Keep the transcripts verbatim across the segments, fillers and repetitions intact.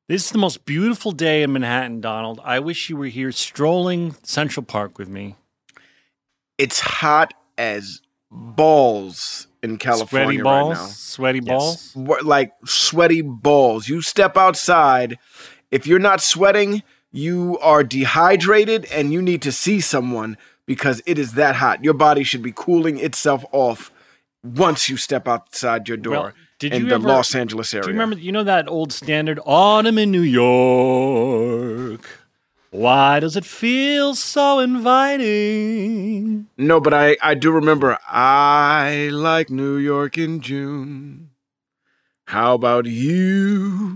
This is the most beautiful day in Manhattan, Donald. I wish you were here strolling Central Park with me. It's hot as balls in California Sweaty balls? right now. Sweaty balls? Yes. Like sweaty balls. You step outside, if you're not sweating, you are dehydrated and you need to see someone because it is that hot. Your body should be cooling itself off once you step outside your door. Well, did in you the ever, Los Angeles area. Do you remember, you know that old standard, Autumn in New York? Why does it feel so inviting? No, but I, I do remember, I like New York in June. How about you?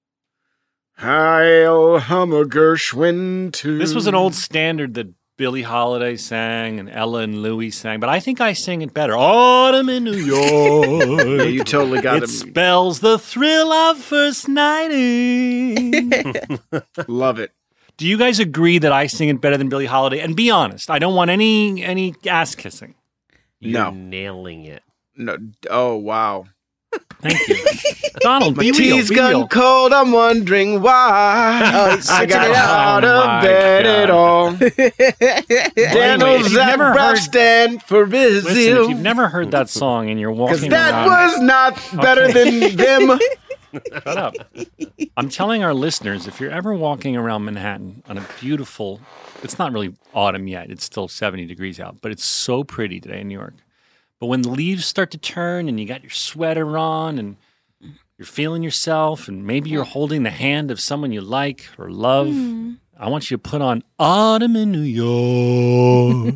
I'll hum a Gershwin too. This was an old standard that Billie Holiday sang and Ella and Louis sang, but I think I sang it better. Autumn in New York. Yeah, you totally got it. It spells the thrill of first nighting. Love it. Do you guys agree that I sing it better than Billie Holiday? And be honest, I don't want any any ass kissing. You're no. nailing it. No. Oh, wow. Thank you. Donald, My be tea's real, be gone real. cold, I'm wondering why. Oh, he's I switching got it up. out Oh, of my bed God. at all. Daniel's if you've at never breath heard- stand for Listen, Brazil. if you've never heard that song and you're walking Because that around, was not better Okay. than them. shut up. I'm telling our listeners, if you're ever walking around Manhattan on a beautiful, it's not really autumn yet, it's still seventy degrees out, but it's so pretty today in New York. But when the leaves start to turn and you got your sweater on and you're feeling yourself and maybe you're holding the hand of someone you like or love, mm. I want you to put on Autumn in New York.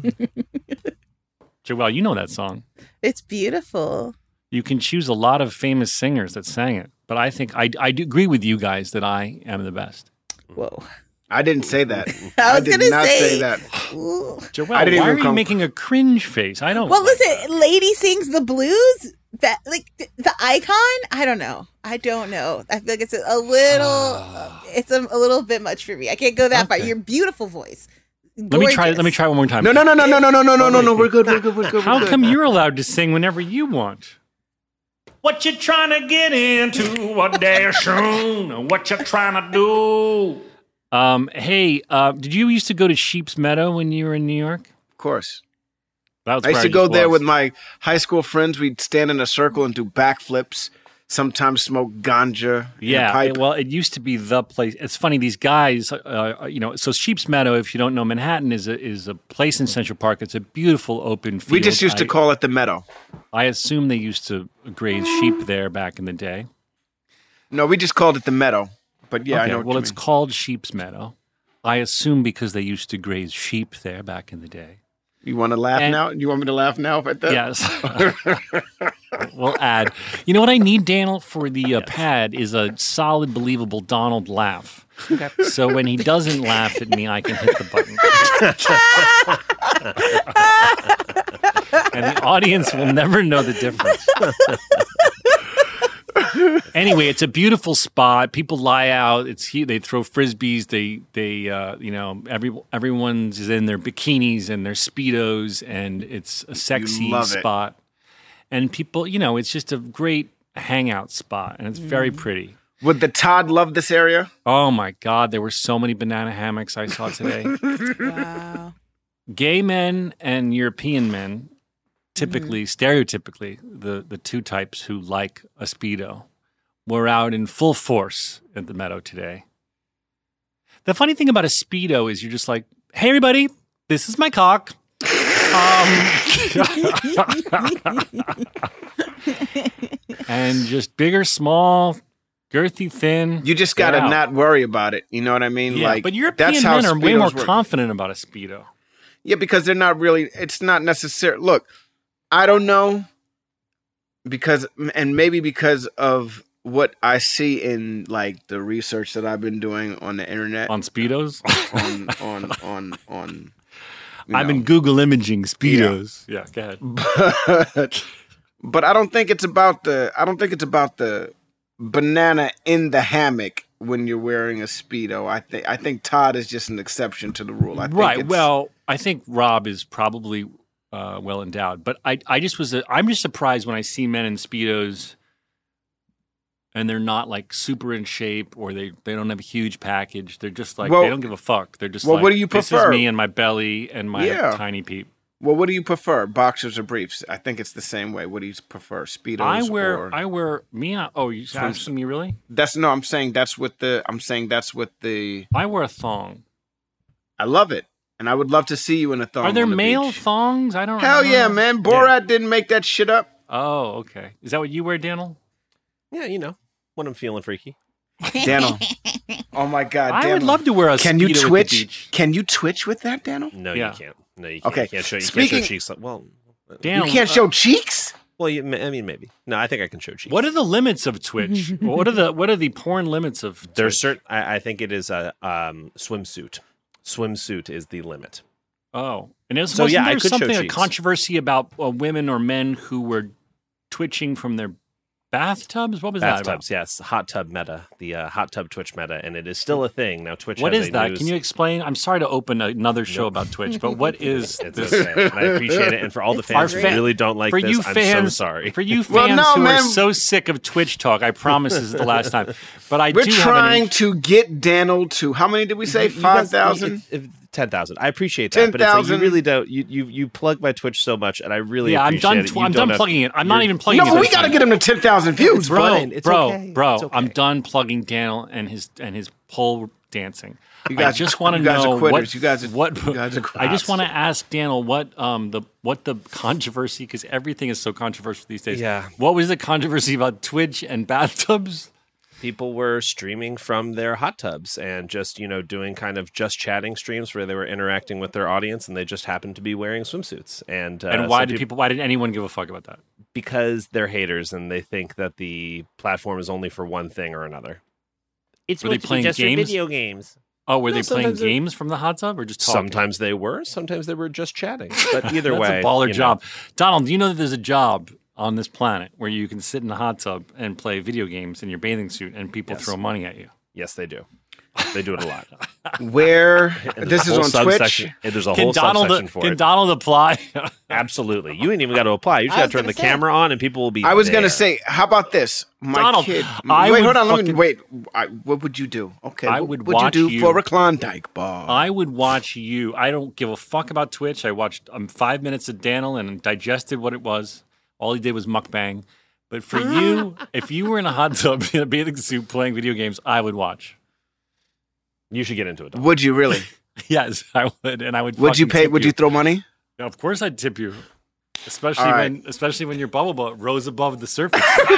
Joelle, you know that song. It's beautiful. You can choose a lot of famous singers that sang it. But I think I, I do agree with you guys that I am the best. Whoa. I didn't say that. I was did gonna not say, say that. Joelle, I didn't why even are you come- making a cringe face? I don't. Well, like listen, that. Lady Sings the Blues. That like th- the icon. I don't know. I don't know. I feel like it's a, a little. uh, it's a, a little bit much for me. I can't go that far. Okay. Your beautiful voice. Let me try. Let me try one more time. No, no, no, no, no, no, no, no, no, no, no. We're good. We're good. We're good. How we're good. come you're allowed to sing whenever you want? What you trying to get into? What day soon? What you trying to do? Um, hey, uh, did you used to go to Sheep's Meadow when you were in New York? Of course. That was I used where to go just there was. with my high school friends. We'd stand in a circle and do backflips. Sometimes smoke ganja. in a Yeah, pipe. well, it used to be the place. It's funny, these guys, uh, you know, so Sheep's Meadow, if you don't know, Manhattan is a, is a place in Central Park. It's a beautiful open field. We just used to I- call it the Meadow. I assume they used to graze sheep there back in the day. No, we just called it the Meadow. But yeah, okay, I know what well, you it's mean. called Sheep's Meadow. I assume because they used to graze sheep there back in the day. You want to laugh And- now? You want me to laugh now at that? Yes. We'll add. You know what I need, Daniel, for the uh, pad is a solid, believable Donald laugh. Okay. So when he doesn't laugh at me, I can hit the button. And the audience will never know the difference. Anyway, it's a beautiful spot. People lie out. It's he- they throw frisbees. They they uh, you know every everyone's in their bikinis and their speedos, and it's a sexy love it. spot. And people, you know, it's just a great hangout spot, and it's very pretty. Would the Todd love this area? Oh my God, there were so many banana hammocks I saw today. Wow. Gay men and European men, typically, stereotypically, the, the two types who like a Speedo, were out in full force at the Meadow today. The funny thing about a Speedo is you're just like, hey, everybody, this is my cock. Um, and just big or small, girthy, thin. You just got to they're out. not worry about it. You know what I mean? Yeah, like, but European that's how men are way more Speedos work. confident about a Speedo. Yeah, because they're not really, it's not necessary. Look, I don't know because, and maybe because of what I see in like the research that I've been doing on the internet. On Speedos? on, on, on, on. you I've know. been Google imaging Speedos. Yeah, go ahead. But, but I don't think it's about the, I don't think it's about the banana in the hammock when you're wearing a Speedo. I think, I think Todd is just an exception to the rule. I think Right. it's- Well, I think Rob is probably uh, well endowed, but I, I just was, a, I'm just surprised when I see men in Speedos and they're not like super in shape, or they, they don't have a huge package. They're just like Well- they don't give a fuck. They're just well, like, what do you this prefer? is me and my belly and my Yeah. tiny peep. Well, what do you prefer, boxers or briefs? I think it's the same way. What do you prefer, speedos? I wear or... I wear me. Oh, you asking me really? That's no. I'm saying that's what the. I'm saying that's what the. I wear a thong. I love it, and I would love to see you in a thong. Are there on the male beach. thongs? I don't. Hell know. yeah, man! Borat didn't make that shit up. Oh, okay. Is that what you wear, Daniel? Yeah, you know, when I'm feeling freaky. Daniel. Oh my God, I Daniel. would love to wear a Can you Speedo at the twitch? beach. Can you twitch with that, Daniel? No, Yeah. you can't. No, you can't. Okay. You can't show. You Speaking- can't show cheeks. Well, Daniel, You can't uh, show cheeks. well, you, I mean, maybe. No, I think I can show cheeks. What are the limits of Twitch? what are the what are the porn limits of Twitch? There's certain. I, I think it is a um, swimsuit. Swimsuit is the limit. Oh, and it was, So, wasn't yeah, I there could show something a cheeks. controversy about uh, women or men who were twitching from their bathtubs? What was that about? Bathtubs, yes, hot tub meta, the uh, hot tub Twitch meta, and it is still a thing now. Twitch. What has is a that? news- Can you explain? I'm sorry to open another show about Twitch, but what is It's this? okay, and I appreciate it. And for all the It's fans Our who fan- really don't like for this, you I'm fans, so sorry. For you fans Well, no, who man. are so sick of Twitch talk, I promise this is the last time. But I We're do trying have an, to get Daniel to how many did we say? You- you Five guys- thousand. if- if- ten thousand. I appreciate that, but it's like you ten thousand. really don't. You, you you plug my Twitch so much, and I really yeah, I'm appreciate done. it. Tw- You I'm don't done have- plugging it. I'm not you're- even plugging No, it. but we this got to time. get him to ten thousand views, bro, bro. fine. It's bro, okay. bro. It's okay. I'm done plugging Daniel and his and his pole dancing. You guys- I just want to you guys are know quitters. what You guys are- what. you guys are I just quitters. want to ask Daniel what um the what the controversy, because everything is so controversial these days. Yeah. What was the controversy about Twitch and bathtubs? People were streaming from their hot tubs and just, you know, doing kind of just chatting streams where they were interacting with their audience, and they just happened to be wearing swimsuits. And uh, And why some did peop- people? Why did anyone give a fuck about that? Because they're haters and they think that the platform is only for one thing or another. It's Were they supposed to be playing just for games? video games. Oh, were No, they playing sometimes they're- games from the hot tub or just talking? Sometimes they were, sometimes they were just chatting. But either That's way, a baller you know. job. Donald, do you know that there's a job on this planet where you can sit in a hot tub and play video games in your bathing suit and people Yes. throw money at you? Yes, they do. They do it a lot. Where And this there's a is whole on Twitch. subsection- and There's a Can whole Donald subsection for can it. Donald apply? Absolutely. You ain't even got to apply. You just I got was to turn gonna the say. camera on, and people will be. I was there. gonna say, how about this, my Donald, kid? I wait, would hold on. Let me fucking- wait. I, what would you do? Okay, I what would would watch you do you- for a Klondike bar? I would watch you. I don't give a fuck about Twitch. I watched um, five minutes of Daniel and digested what it was. All he did was mukbang. But for you, if you were in a hot tub in a bathing suit playing video games, I would watch. You should get into it. Don. Would you really? Yes, I would, and I would. Would you fucking pay? tip Would you throw money? Of course, I'd tip you. Especially All right. when, especially when your bubble butt rose above the surface.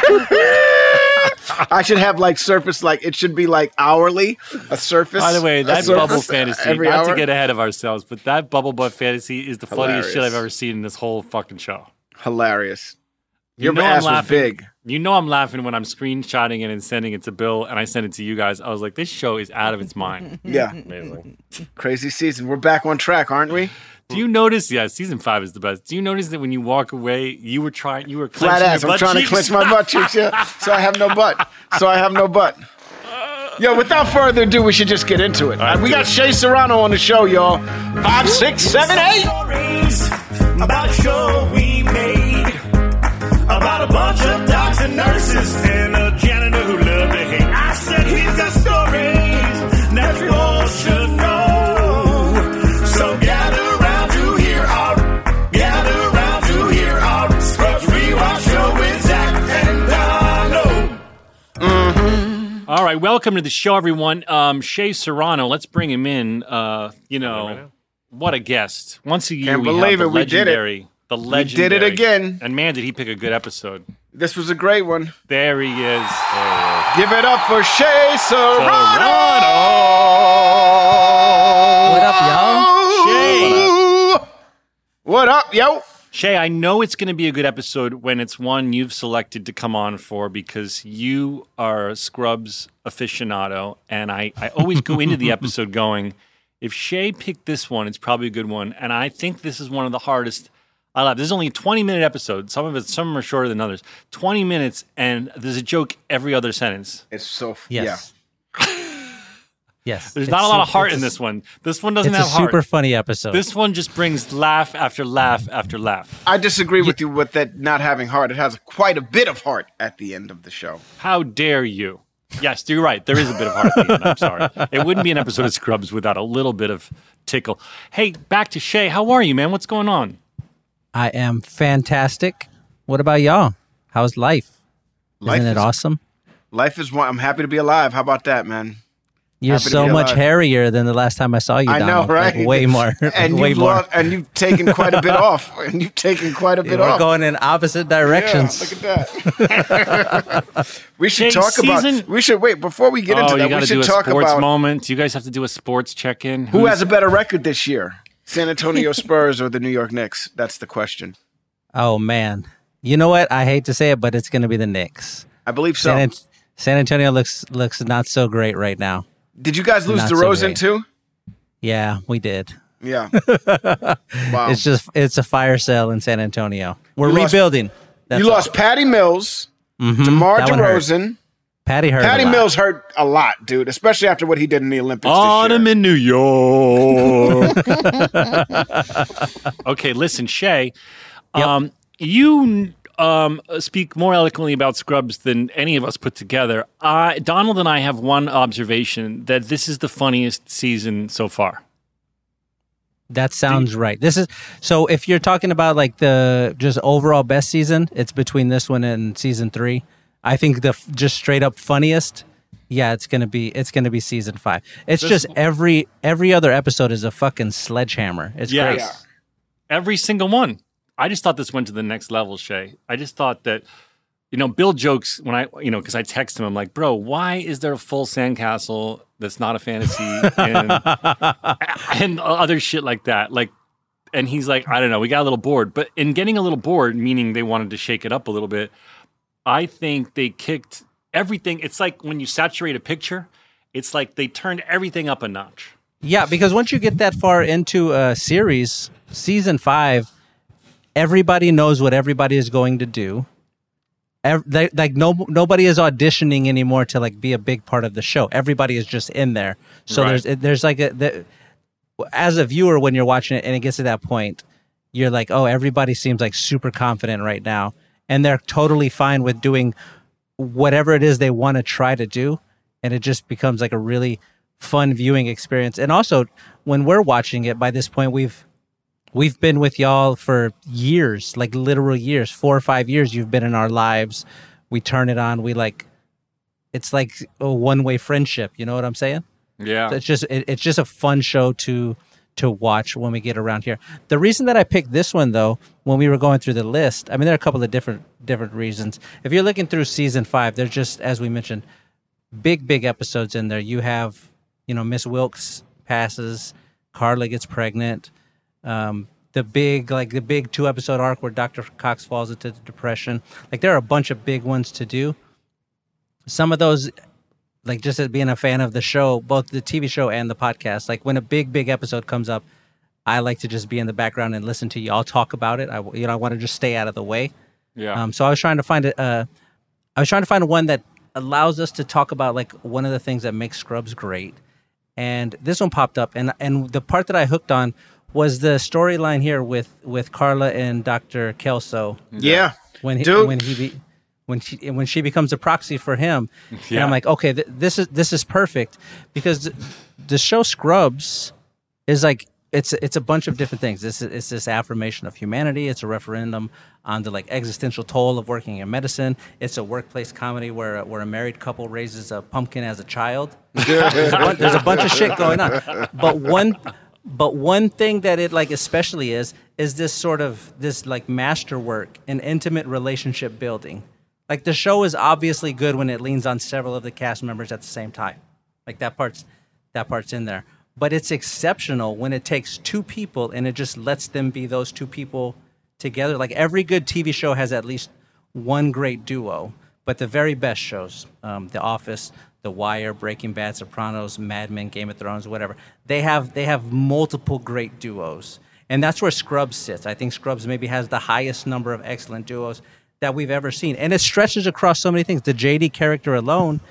I should have like surface, like it should be like hourly, a surface. By the way, a that surface bubble fantasy, every not hour. to get ahead of ourselves, but that bubble butt fantasy is the funniest shit Hilarious. I've ever seen in this whole fucking show. Hilarious. You Your know I'm ass was laughing. big. You know I'm laughing when I'm screenshotting it and sending it to Bill, and I send it to you guys. I was like, this show is out of its mind. Yeah, Amazing. crazy season. We're back on track, aren't we? Do you notice? Yeah, season five is the best. Do you notice that when you walk away, you were trying, you were Flat clenching ass. your I'm butt trying cheeks? to clench my butt cheeks, yeah. So I have no butt. So I have no butt. Yo, without further ado, we should just get into it. right, we do got it. Shay Serrano on the show, y'all. Five, six, seven, eight. Stories about a show we made about a bunch of docs and nurses and a janitor who loved to hate. I said he's got stories that you all should know. So gather round to hear our, gather round to hear our Scrubs Rewatch show with Zach and Donald. All right, welcome to the show, everyone. Um, Shay Serrano, let's bring him in. Uh, you know, right now. what a guest! Once a year, Can't we believe have it, the we did it. legendary, the did legendary. it again. And man, did he pick a good episode! This was a great one. There he is. Give it up for Shay Serrano. What up, y'all? Shay. What up, yo? Shay, I know it's going to be a good episode when it's one you've selected to come on for because you are a Scrubs aficionado, and I, I always go into the episode going, if Shay picked this one, it's probably a good one, and I think this is one of the hardest. I love. This is only a twenty-minute episode. Some of it, some of them are shorter than others. Twenty minutes, and there's a joke every other sentence. It's so f- Yes. Yes. There's It's not a lot of su- heart it's in a- this one. This one doesn't It's have a heart. super funny episode. This one just brings laugh after laugh after laugh. I disagree with you with that not having heart. It has quite a bit of heart at the end of the show. How dare you? Yes, you're right. There is a bit of heart at the end. I'm sorry. It wouldn't be an episode of Scrubs without a little bit of tickle. Hey, back to Shay. How are you, man? What's going on? I am fantastic. What about y'all? How's life? Life Isn't it is- awesome? Life is one. I'm happy to be alive. How about that, man? You're Happy to so be much alive. hairier than the last time I saw you, I know, Donald. Like, right? way more. And way you've more. lost, and you've taken quite a bit off. And you've taken quite a bit We're off. going in opposite Yeah, directions. look at that. we should Jay, talk season- about. We should wait before we get oh, into you that. got We to do should a talk sports about moment. You guys have to do a sports check-in. who Who's- has a better record this year: San Antonio Spurs or the New York Knicks. That's the question. Oh, man. You know what? I hate to say it, but it's going to be the Knicks. I believe so. San, An- San Antonio looks looks not so great right now. Did you guys lose Not so DeRozan great. too? Yeah, we did. Yeah. Wow. It's just it's a fire sale in San Antonio. We're You lost- rebuilding. That's you all. lost Patty Mills, Mhm. DeMar That one hurt. DeRozan. Patty hurt. Patty a lot. Mills hurt a lot, dude, especially after what he did in the Olympics Autumn this year. in New York. Okay, listen, Shay. Um, you um, speak more eloquently about Scrubs than any of us put together. Uh, Donald and I have one observation that this is the funniest season so far. That sounds right. This is so. If you're talking about like the just overall best season, it's between this one and season three. I think the f- just straight up funniest. Yeah, it's gonna be it's gonna be season five. It's This- just every every other episode is a fucking sledgehammer. It's Yes. great. Yeah. Every single one. I just thought this went to the next level, Shay. I just thought that, you know, Bill jokes when I, you know, because I text him, I'm like, bro, why is there a full sandcastle that's not a fantasy and, and other shit like that? Like, and he's like, I don't know, we got a little bored. But in getting a little bored, meaning they wanted to shake it up a little bit, I think they kicked everything. It's like when you saturate a picture, it's like they turned everything up a notch. Yeah, because once you get that far into a series, season five, everybody knows what everybody is going to do. Ev- they, like no nobody is auditioning anymore to like be a big part of the show. Everybody is just in there. So Right. there's there's like a the, as a viewer when you're watching it and it gets to that point, you're like, oh, everybody seems like super confident right now, and they're totally fine with doing whatever it is they want to try to do, and it just becomes like a really fun viewing experience. And also, when we're watching it, by this point, we've we've been with y'all for years, like literal years, four or five years. You've been in our lives. We turn it on. We like, it's like a one way friendship. You know what I'm saying? Yeah. So it's just it, it's just a fun show to to watch when we get around here. The reason that I picked this one though, when we were going through the list, I mean there are a couple of different different reasons. If you're looking through season five, there's just, as we mentioned, big big episodes in there. You have, you know, Miss Wilkes passes, Carla gets pregnant, um, the big like the big two episode arc where Doctor Cox falls into depression. Like there are a bunch of big ones to do. Some of those, like just as being a fan of the show, both the T V show and the podcast, like when a big, big episode comes up, I like to just be in the background and listen to y'all talk about it. I, you know, I want to just stay out of the way. Yeah. Um, so I was trying to find a, uh, I was trying to find one that allows us to talk about like one of the things that makes Scrubs great. And this one popped up, and and the part that I hooked on was the storyline here with, with Carla and Doctor Kelso Yeah. when he, Dude. when he be, when she when she becomes a proxy for him, and Yeah. I'm like, okay, th- this is this is perfect because th- the show Scrubs is like it's it's a bunch of different things. This is it's this affirmation of humanity. It's a referendum on the like existential toll of working in medicine. It's a workplace comedy where where a married couple raises a pumpkin as a child. there's, a bunch, there's a bunch of shit going on, but one. But one thing that it like especially is is this sort of this like masterwork in intimate relationship building. Like the show is obviously good when it leans on several of the cast members at the same time. Like that part's that part's in there. But it's exceptional when it takes two people and it just lets them be those two people together. Like every good T V show has at least one great duo, but the very best shows, um, The Office, The Wire, Breaking Bad, Sopranos, Mad Men, Game of Thrones, whatever, they have they have multiple great duos. And that's where Scrubs sits. I think Scrubs maybe has the highest number of excellent duos that we've ever seen. And it stretches across so many things. The J D character alone,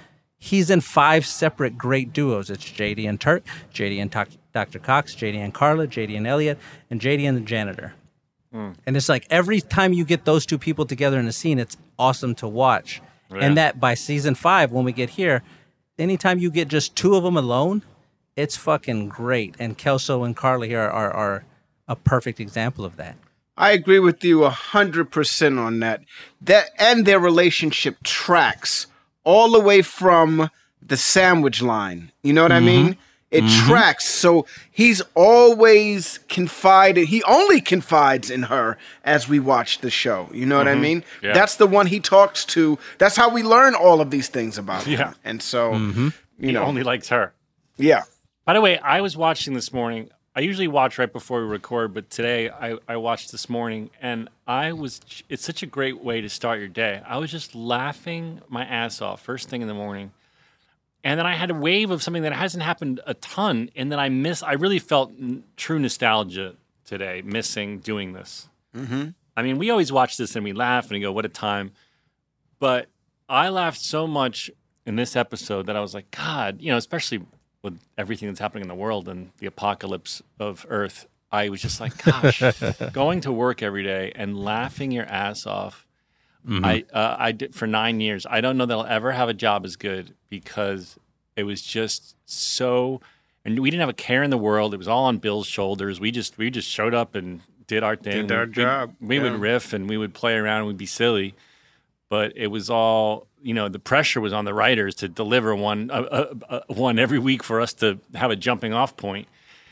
he's in five separate great duos. It's J D and Turk, J D and Doctor Cox, J D and Carla, J D and Elliot, and J D and the janitor. Mm. And it's like every time you get those two people together in a scene, it's awesome to watch. Yeah. And that by season five, when we get here, anytime you get just two of them alone, it's fucking great. And Kelso and Carla here are, are a perfect example of that. I agree with you one hundred percent on that. That and their relationship tracks all the way from the sandwich line. You know what mm-hmm. I mean? It mm-hmm. tracks. So he's always confided. He only confides in her as we watch the show. You know mm-hmm. what I mean? Yeah. That's the one he talks to. That's how we learn all of these things about him. Yeah. And so, mm-hmm. you he know. only likes her. Yeah. By the way, I was watching this morning. I usually watch right before we record, but today I, I watched this morning, and I was. It's such a great way to start your day. I was just laughing my ass off first thing in the morning. And then I had a wave of something that hasn't happened a ton, and then I miss. I really felt n- true nostalgia today, missing doing this. Mm-hmm. I mean, we always watch this and we laugh and we go, "What a time!" But I laughed so much in this episode that I was like, "God," you know, especially with everything that's happening in the world and the apocalypse of Earth. I was just like, "Gosh," going to work every day and laughing your ass off. Mm-hmm. I uh, I did for nine years. I don't know that I'll ever have a job as good because it was just so, and we didn't have a care in the world. It was all on Bill's shoulders. We just we just showed up and did our thing. Did our we, job. We, we yeah. would riff and we would play around and we'd be silly, but it was all, you know, the pressure was on the writers to deliver one uh, uh, uh, one every week for us to have a jumping off point.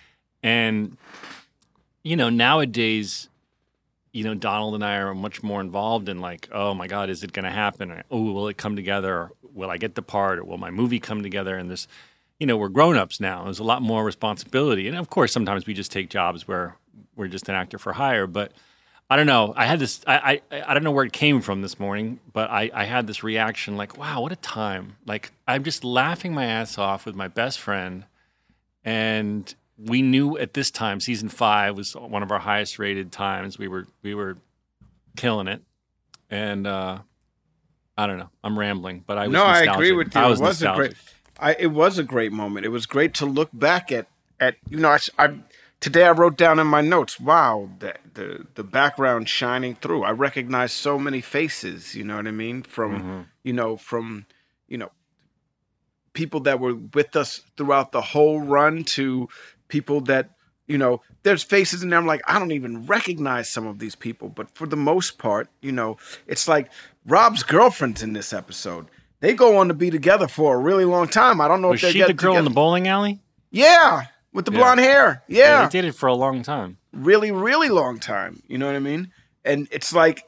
And you know, nowadays, you know, Donald and I are much more involved in like, oh my God, is it going to happen? Or, oh, will it come together? Or will I get the part? Or will my movie come together? And this, you know, we're grown-ups now. There's a lot more responsibility. And of course, sometimes we just take jobs where we're just an actor for hire. But I don't know. I had this, I I, I don't know where it came from this morning, but I, I had this reaction like, wow, what a time. Like, I'm just laughing my ass off with my best friend. And we knew at this time, season five was one of our highest rated times. We were we were killing it, and uh, I don't know. I'm rambling, but I was no. nostalgic. I agree with you. I was it was a great. I, it was a great moment. It was great to look back at. At you know, I, I today I wrote down in my notes. Wow, the the the background shining through. I recognized so many faces. You know what I mean? From mm-hmm. you know from you know people that were with us throughout the whole run to people that, you know, there's faces in there. I'm like, I don't even recognize some of these people. But for the most part, you know, it's like Rob's girlfriend's in this episode. They go on to be together for a really long time. I don't know was if they she get the girl together. in the bowling alley? Yeah, with the yeah. blonde hair. Yeah. yeah. They dated for a long time. Really, really long time. You know what I mean? And it's like,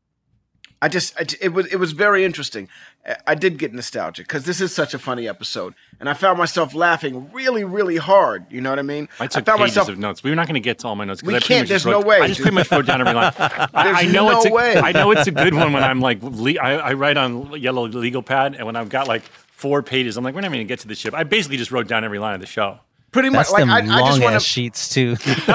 I just, I, it was, it was very interesting. I did get nostalgic because this is such a funny episode, and I found myself laughing really, really hard. You know what I mean? I took I found pages myself, of notes. We were not going to get to all my notes. We I can't. There's wrote, no way. I just pretty much wrote down every line. I, I know no it's a, way. I know it's a good one when I'm like, le- I, I write on yellow legal pad, and when I've got like four pages, I'm like, we're not going to get to the ship. I basically just wrote down every line of the show. Pretty much, That's like them I, long I just want ass to sheets too.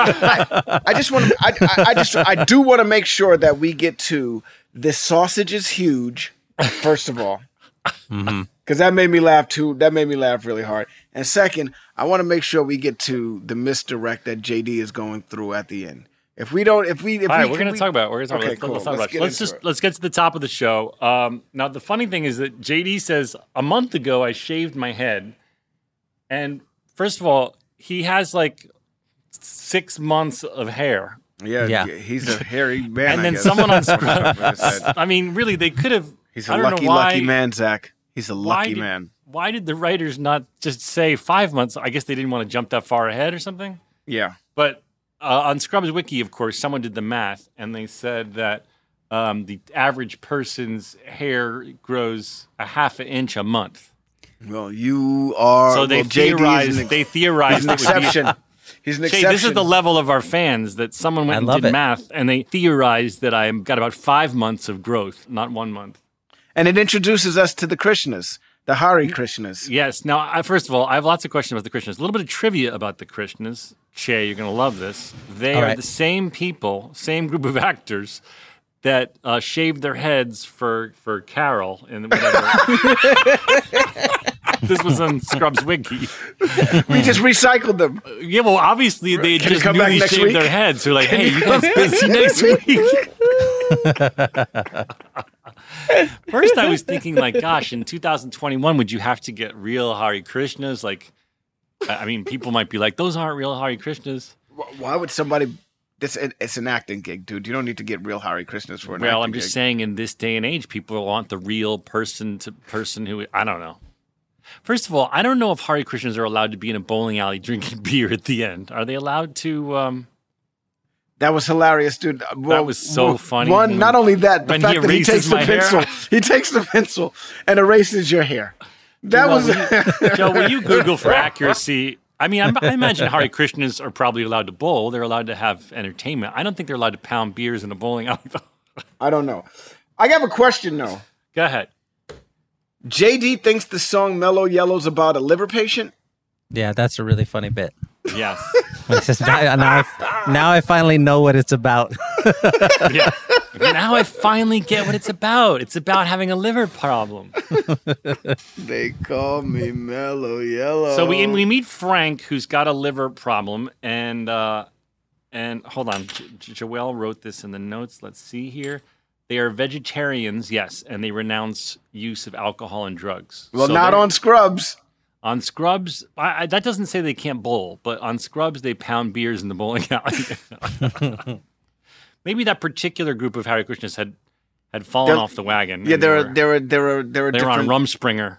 I, I just want to. I, I, I just. I do want to make sure that we get to this sausage is huge. First of all, because mm-hmm. that made me laugh too. That made me laugh really hard. And second, I want to make sure we get to the misdirect that J D is going through at the end. If we don't, if we, if all right, we, we're going to talk about. It. We're going to talk okay, about. cool. Let's, talk let's about. Let's just it. let's get to the top of the show. Um, now, the funny thing is that J D says a month ago I shaved my head, and first of all, he has like six months of hair. Yeah, yeah. he's a hairy man. And I then guess. someone on Scrubs. I mean, really, they could have. He's a I don't lucky, know why, lucky man, Zach. He's a lucky did, man. Why did the writers not just say five months? I guess they didn't want to jump that far ahead or something. Yeah. But uh, on Scrubs Wiki, of course, someone did the math, and they said that um, the average person's hair grows a half an inch a month. Well, you are. So they well, theorized. Ex- they theorized he's an exception. He's an Jay, exception. this is the level of our fans that someone went I and love did it. math, and they theorized that I've got about five months of growth, not one month. And it introduces us to the Krishnas, the Hare Krishnas. Yes. Now, I, first of all, I have lots of questions about the Krishnas. A little bit of trivia about the Krishnas. Che, you're going to love this. They All are right. the same people, same group of actors that uh, shaved their heads for, for Carol and whatever. this was on Scrubs Wiki. We just recycled them. Yeah, well, obviously they Can you just come back newly next shaved week? their heads. So like, Can hey, you you guys come busy next week? First, I was thinking like, gosh, in two thousand twenty-one, would you have to get real Hare Krishnas? Like, I I mean, people might be like, those aren't real Hare Krishnas. Wh- Why would somebody? This it's an acting gig, dude. You don't need to get real Hare Krishnas for an Well, acting I'm just gig. saying, in this day and age, people want the real person to person who I don't know. First of all, I don't know if Hare Krishnas are allowed to be in a bowling alley drinking beer at the end. Are they allowed to? Um, That was hilarious, dude. Well, was so well, funny One, when- not only that, the when fact he that he erases takes the my hair. pencil, he takes the pencil and erases your hair. That Well, was. will you- Joe, will you Google for accuracy? I mean, I'm, I imagine Hare Krishnas are probably allowed to bowl. They're allowed to have entertainment. I don't think they're allowed to pound beers in a bowling alley. though. I don't know. I have a question though. Go ahead. J D thinks the song "Mellow Yellow's" about a liver patient. Yeah, that's a really funny bit. Yes. It's just, now, now, I, now I finally know what it's about. Yeah. Now I finally get what it's about. It's about having a liver problem. They call me Mellow Yellow. So we we meet Frank, who's got a liver problem, and uh, and hold on, J- Joelle wrote this in the notes. Let's see here. They are vegetarians, yes, and they renounce use of alcohol and drugs. well, So not they're- on Scrubs. on Scrubs. I, I, that doesn't say they can't bowl, but on Scrubs they pound beers in the bowling alley. Maybe that particular group of Hare Krishnas had had fallen They're- off the wagon. Yeah, and there they are were, there are there are there are they were on different. Rumspringer.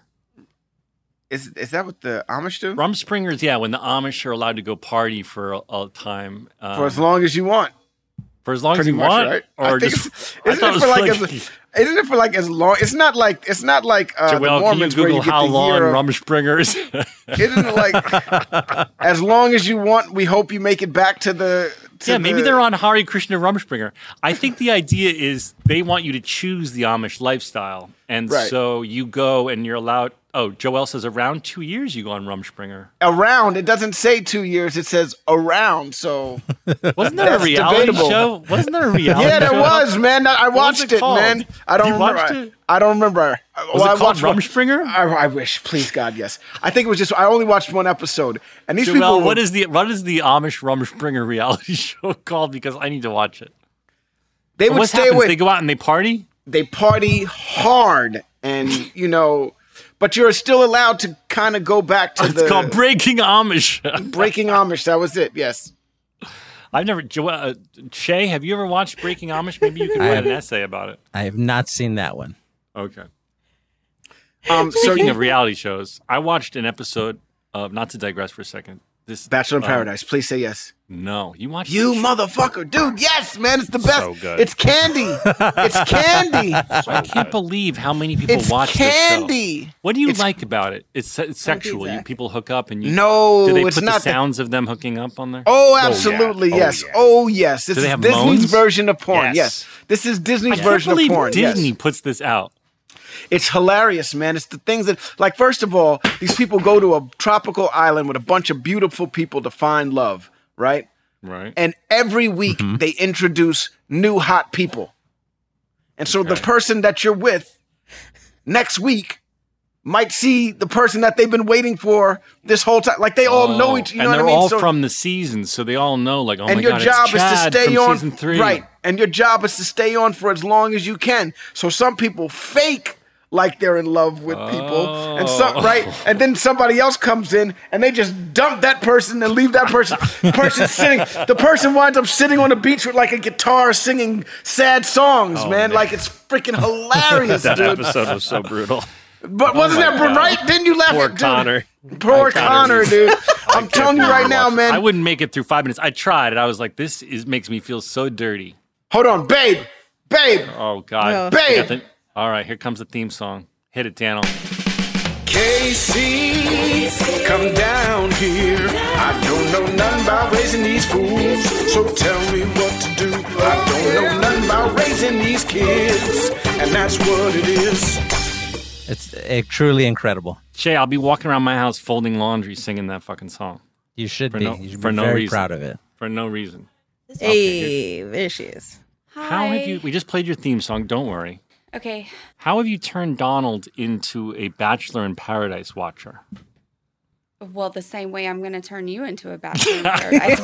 Is is that what the Amish do? Rumspringers, yeah, when the Amish are allowed to go party for a, a time. Um, For as long as you want. for as long as Pretty you much, want, right? or I think just it's- I isn't thought it it for was like like, as, isn't it for like as long? It's not like it's not like uh, the Joelle, can you Mormons where Google you get how the long year of, Rumspringers? Isn't it like as long as you want? We hope you make it back to the. To Yeah, maybe the- they're on Hare Krishna Rumspringer. I think the idea is they want you to choose the Amish lifestyle. And Right. so you go and you're allowed. Oh, Joelle says around two years you go on Rumspringer. around. It doesn't say two years. It says around. So Wasn't there a That's reality debatable. show? Wasn't there a reality yeah, there show? was, man. I What was watched it it, called? man. I don't You remember. watched I, it? I don't remember. Was Well, I it called watched one- Rumspringer? I, I wish, please God, yes. I think it was just. I only watched one episode, and these people. Joelle, were- what is the what is the Amish Rumspringer reality show called? Because I need to watch it. They And would what stay happens? away. They go out and they party? They party hard, and you know, but you're still allowed to kind of go back to It's the called Breaking Amish. Breaking Amish. That was it. Yes. I've never. Joelle, uh, Shay, have you ever watched Breaking Amish? Maybe you could I write have- an essay about it. I have not seen that one. Okay. Um. So Speaking you, of reality shows, I watched an episode of. Not to digress for a second. This Bachelor in um, Paradise. Please say yes. No, you watched You this show? motherfucker, dude. Yes, man. It's the best. So good. It's candy. It's candy. I can't believe how many people It's watch this show. candy. What do you It's- like about it? It's it's sexual. You Zach. people hook up and you. No, Do they it's put not the that- sounds of them hooking up on there? Oh, absolutely, Oh, yes. yeah. Oh, yes. This Do they is have Disney's moans? version of porn. Yes. Yes. This is Disney's I can't version of believe porn. Disney Yes. puts this out. It's hilarious, man. It's the things that, like, first of all, these people go to a tropical island with a bunch of beautiful people to find love, right? Right. And every week Mm-hmm. they introduce new hot people. And so the Okay. person that you're with next week might see the person that they've been waiting for this whole time. Like they all know each, you know Oh, and what I they're mean? all So- from the season, so they all know. Like, oh and my your god, job it's is to Chad stay from on season three. right, and your job is to stay on for as long as you can. So some people fake like they're in love with people, and some Oh. right, and then somebody else comes in and they just dump that person and leave that person. person sitting, the person winds up sitting on the beach with like a guitar singing sad songs, man. Oh, man. Like it's freaking hilarious, That dude. episode was so brutal. But wasn't my that God. right? Didn't you laugh Poor at dude? Connor. Poor Connor Connor, was- dude. I'm telling you right now, man. I wouldn't make it through five minutes. I tried, and I was like, "This is makes me feel so dirty." Hold on, babe, babe. Oh God, No. Babe. I got the- all right, here comes the theme song. Hit it, Daniel. Casey, come down here. I don't know nothing about raising these fools, so tell me what to do. I don't know nothing about raising these kids, and that's what it is. It's uh, truly incredible. Shay, I'll be walking around my house folding laundry, singing that fucking song You should For be. no- you should for be no very reason. proud of it. for no reason. Hey, there she is. How have you? We just played your theme song. Don't worry. Okay. How have you turned Donald into a Bachelor in Paradise watcher? Well, the same way I'm going to turn you into a Bachelor in Paradise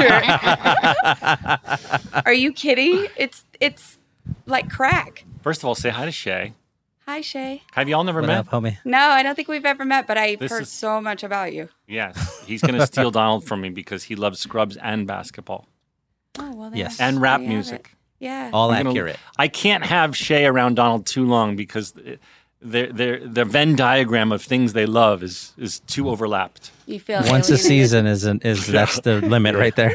watcher. Are you kidding? It's it's like crack. First of all, say hi to Shay. Hi, Shay. Have y'all never What met? up, homie? No, I don't think we've ever met, but I've This heard is- so much about you. Yes, he's going to steal Donald from me because he loves Scrubs and basketball Oh, well, Yes. there- and rap there you have music. it. Yeah. All I'm gonna- accurate. I can't have Shay around Donald too long because their their their Venn diagram of things they love is is too overlapped. You feel Once a alienated. season is an, is that's the limit right there.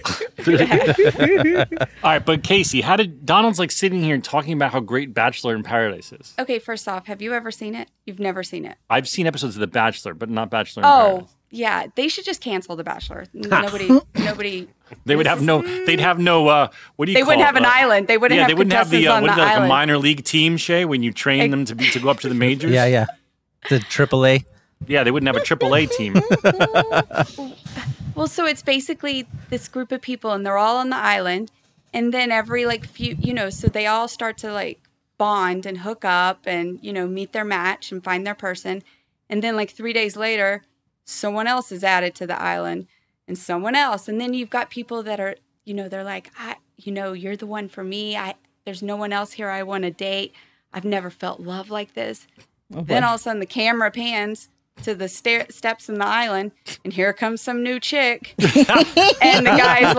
All right, but Casey, how did Donald's like sitting here and talking about how great Bachelor in Paradise is? Okay, first off, have you ever seen it? You've never seen it. I've seen episodes of The Bachelor, but not Bachelor in Oh, Paradise. yeah. They should just cancel The Bachelor. Nobody, nobody. They would have no. They'd have no. Uh, what do you They call wouldn't it? have an Uh, island. They wouldn't yeah, have they wouldn't have the. contestants Uh, on what is the it, like a island. minor league team, Shay, when you train Ex- them to be to go up to the majors. Yeah, yeah. The triple A. Yeah, they wouldn't have a triple A team. Well, so it's basically this group of people, and they're all on the island, and then every like few, you know, so they all start to like bond and hook up, and you know, meet their match and find their person, and then like three days later, someone else is added to the island, and someone else, and then you've got people that are, you know, they're like, I, you know, you're the one for me. I there's no one else here I want to date. I've never felt love like this. Then all of a sudden the camera pans to the stair- steps in the island, and here comes some new chick. And the guy's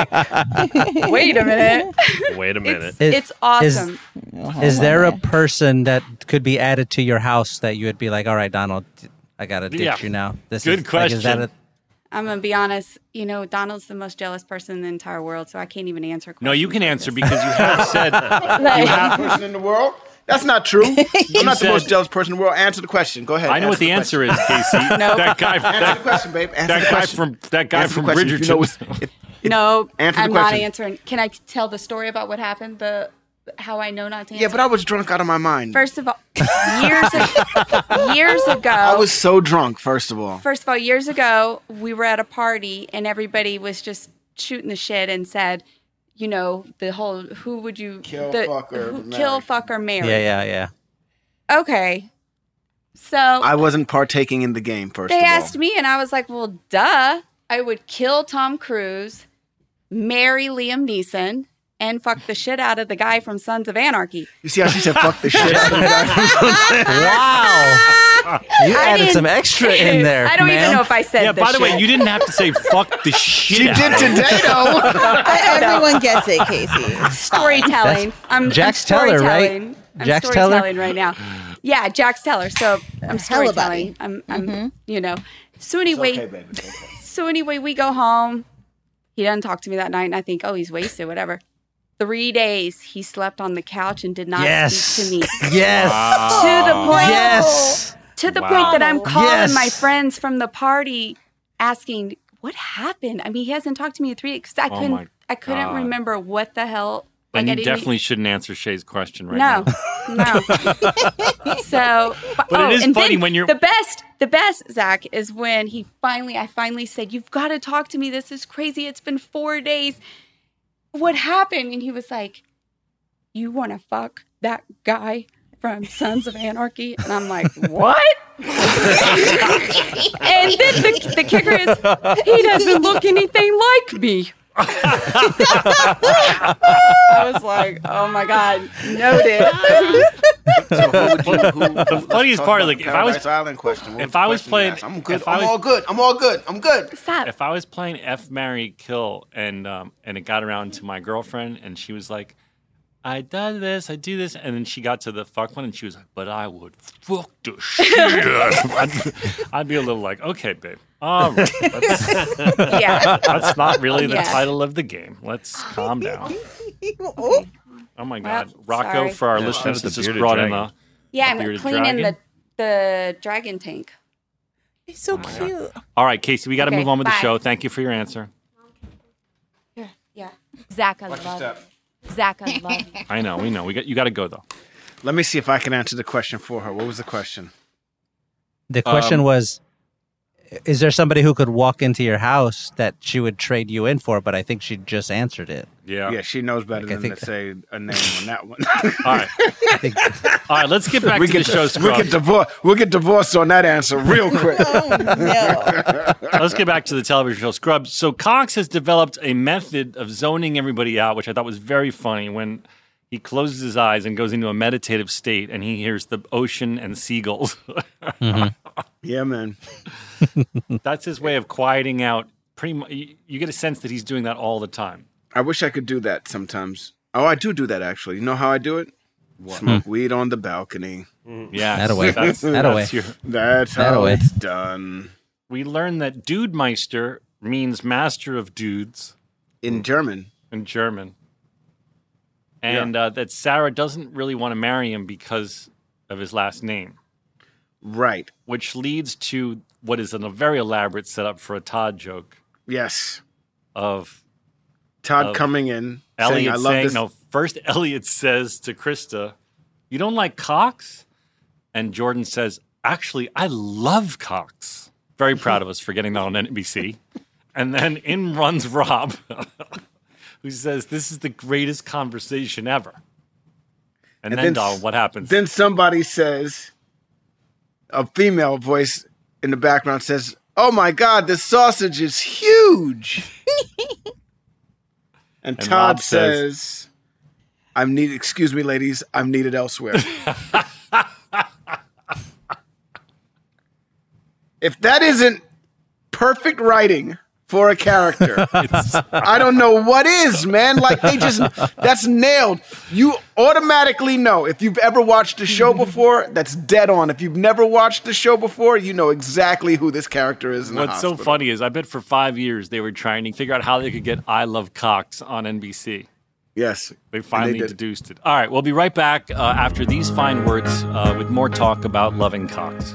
like, wait a minute. Wait a minute. It's, it's awesome. Is there a person that could be added to your house that you would be like, all right, Donald, I got to ditch Yeah. you now? This Good is, like, is that question. a- I'm going to be honest. You know, Donald's the most jealous person in the entire world, so I can't even answer questions. No, you can like answer this. because you have said Like- you have. person in the world? That's not true. I'm not the said- most jealous person in the world. Answer the question. Go ahead. I know what the answer is, Casey. That guy. Answer the That, question, babe. Answer that the guy question. from that guy Answer the from question. If you know Bridgerton. what's- if- if- No, Answer the I'm not question. answering. Can I tell the story about what happened? The how I know not to answer? Yeah, but I was drunk out of my mind. First of all, years ago, years ago, I was so drunk, first of all. First of all, years ago, we were at a party and everybody was just shooting the shit and said, you know, the whole who would you Kill, the, fuck, or who- marry. kill, fuck, or marry? Yeah, yeah, yeah. Okay, so I wasn't partaking in the game, first they of all. asked me, and I was like, well, duh, I would kill Tom Cruise, marry Liam Neeson, and fuck the shit out of the guy from Sons of Anarchy. You see how she said fuck the shit out of the guy? Wow. You I added didn't- some extra in there. I don't ma'am. even know if I said. Yeah. the By the way, shit. you didn't have to say "fuck the shit." She out did of it. today, though. Everyone gets it, Casey. storytelling. I'm Jax I'm Teller, right? storytelling. I'm Jax Teller? storytelling right now. Yeah, Jax Teller. So I'm Hella storytelling. buddy. I'm, I'm, you know. So anyway, Okay, baby. It's okay. so anyway, we go home. He doesn't talk to me that night, and I think, oh, he's wasted, whatever. Three days he slept on the couch and did not Yes. speak to me. Yes. To the point, Yes. to the Wow. point that I'm calling Yes. my friends from the party, asking what happened. I mean, he hasn't talked to me in three because I Oh couldn't. my I couldn't God. remember what the hell. And like, I you didn't definitely shouldn't answer Shay's question right no, now. no. So, but, But it oh, is and funny then when you're- the best. The best, Zach, is when he finally, I finally said, "You've got to talk to me. This is crazy. It's been four days. What happened?" And he was like, "You want to fuck that guy from Sons of Anarchy?" And I'm like, "What?" And then the, the kicker is, he doesn't look anything like me. I was like, oh my God, noted. So who would you, who, The funniest part, like, if I was- Paradise Island question, what if I was question you playing- ask? I'm good. if I I'm was- all good. I'm all good. I'm good. Stop. If I was playing F, Marry, Kill, and um, and it got around to my girlfriend, and she was like, "I did this, I do this," and then she got to the fuck one, and she was like, "But I would fuck the shit out of him." I'd, I'd be a little like, "Okay, babe, all right, that's, Yeah. that's not really the Yeah. title of the game. Let's calm down." Oh, Oh my God, Well, Rocco, sorry. for our Yeah, listeners, that was has the just bearded brought in dragon. a. Yeah, bearded I'm cleaning dragon? the, the dragon tank. he's so cute. All right, Casey, we got to Okay, move on with the bye. show. Thank you for your answer. Here, yeah. Zach, I love you. Zach, I love you. I know, we know. We got you. Got to go though. Let me see if I can answer the question for her. What was the question? The question Um, was, is there somebody who could walk into your house that she would trade you in for? But I think she just answered it. Yeah. Yeah, she knows better Like, I than think- to say a name on that one. All right. I think All right, let's get back we to get the show, we'll Scrubs. get divorced. We'll get divorced on that answer real quick. Oh no. Let's get back to the television show Scrubs. So Cox has developed a method of zoning everybody out, which I thought was very funny when he closes his eyes and goes into a meditative state and he hears the ocean and seagulls. Yeah, man. That's his way of quieting out. Pretty much, you get a sense that he's doing that all the time. I wish I could do that sometimes. Oh, I do do that actually. You know how I do it? Smoke weed on the balcony. Yeah, That-a-way. That's, That-a-way. that's your, That's how That-a-way. it's done. we learned that Dude Meister means master of dudes In German. in German. And uh, that Sarah doesn't really want to marry him because of his last name, Right. which leads to what is an, a very elaborate setup for a Todd joke Yes. of Todd Of coming in Elliot saying, I love saying, this. no, first Elliot says to Krista, you don't like Cox? And Jordan says, actually, I love Cox. Very proud of us for getting that on N B C. And then in runs Rob, who says, this is the greatest conversation ever. And, And then, then- Donald, what happens? Then somebody says, a female voice in the background says, oh my God, this sausage is huge. and, And Todd Rob says- says, I'm needed, excuse me, ladies, I'm needed elsewhere. If that isn't perfect writing for a character, I don't know what is, man. Like they just, that's nailed. You automatically know if you've ever watched the show before, that's dead on. If you've never watched the show before, you know exactly who this character is in the What's so hospital. funny is I bet for five years they were trying to figure out how they could get I Love Cox on N B C. Yes. They finally did. deduced it. All right, we'll be right back uh, after these fine words uh, with more talk about loving Cox.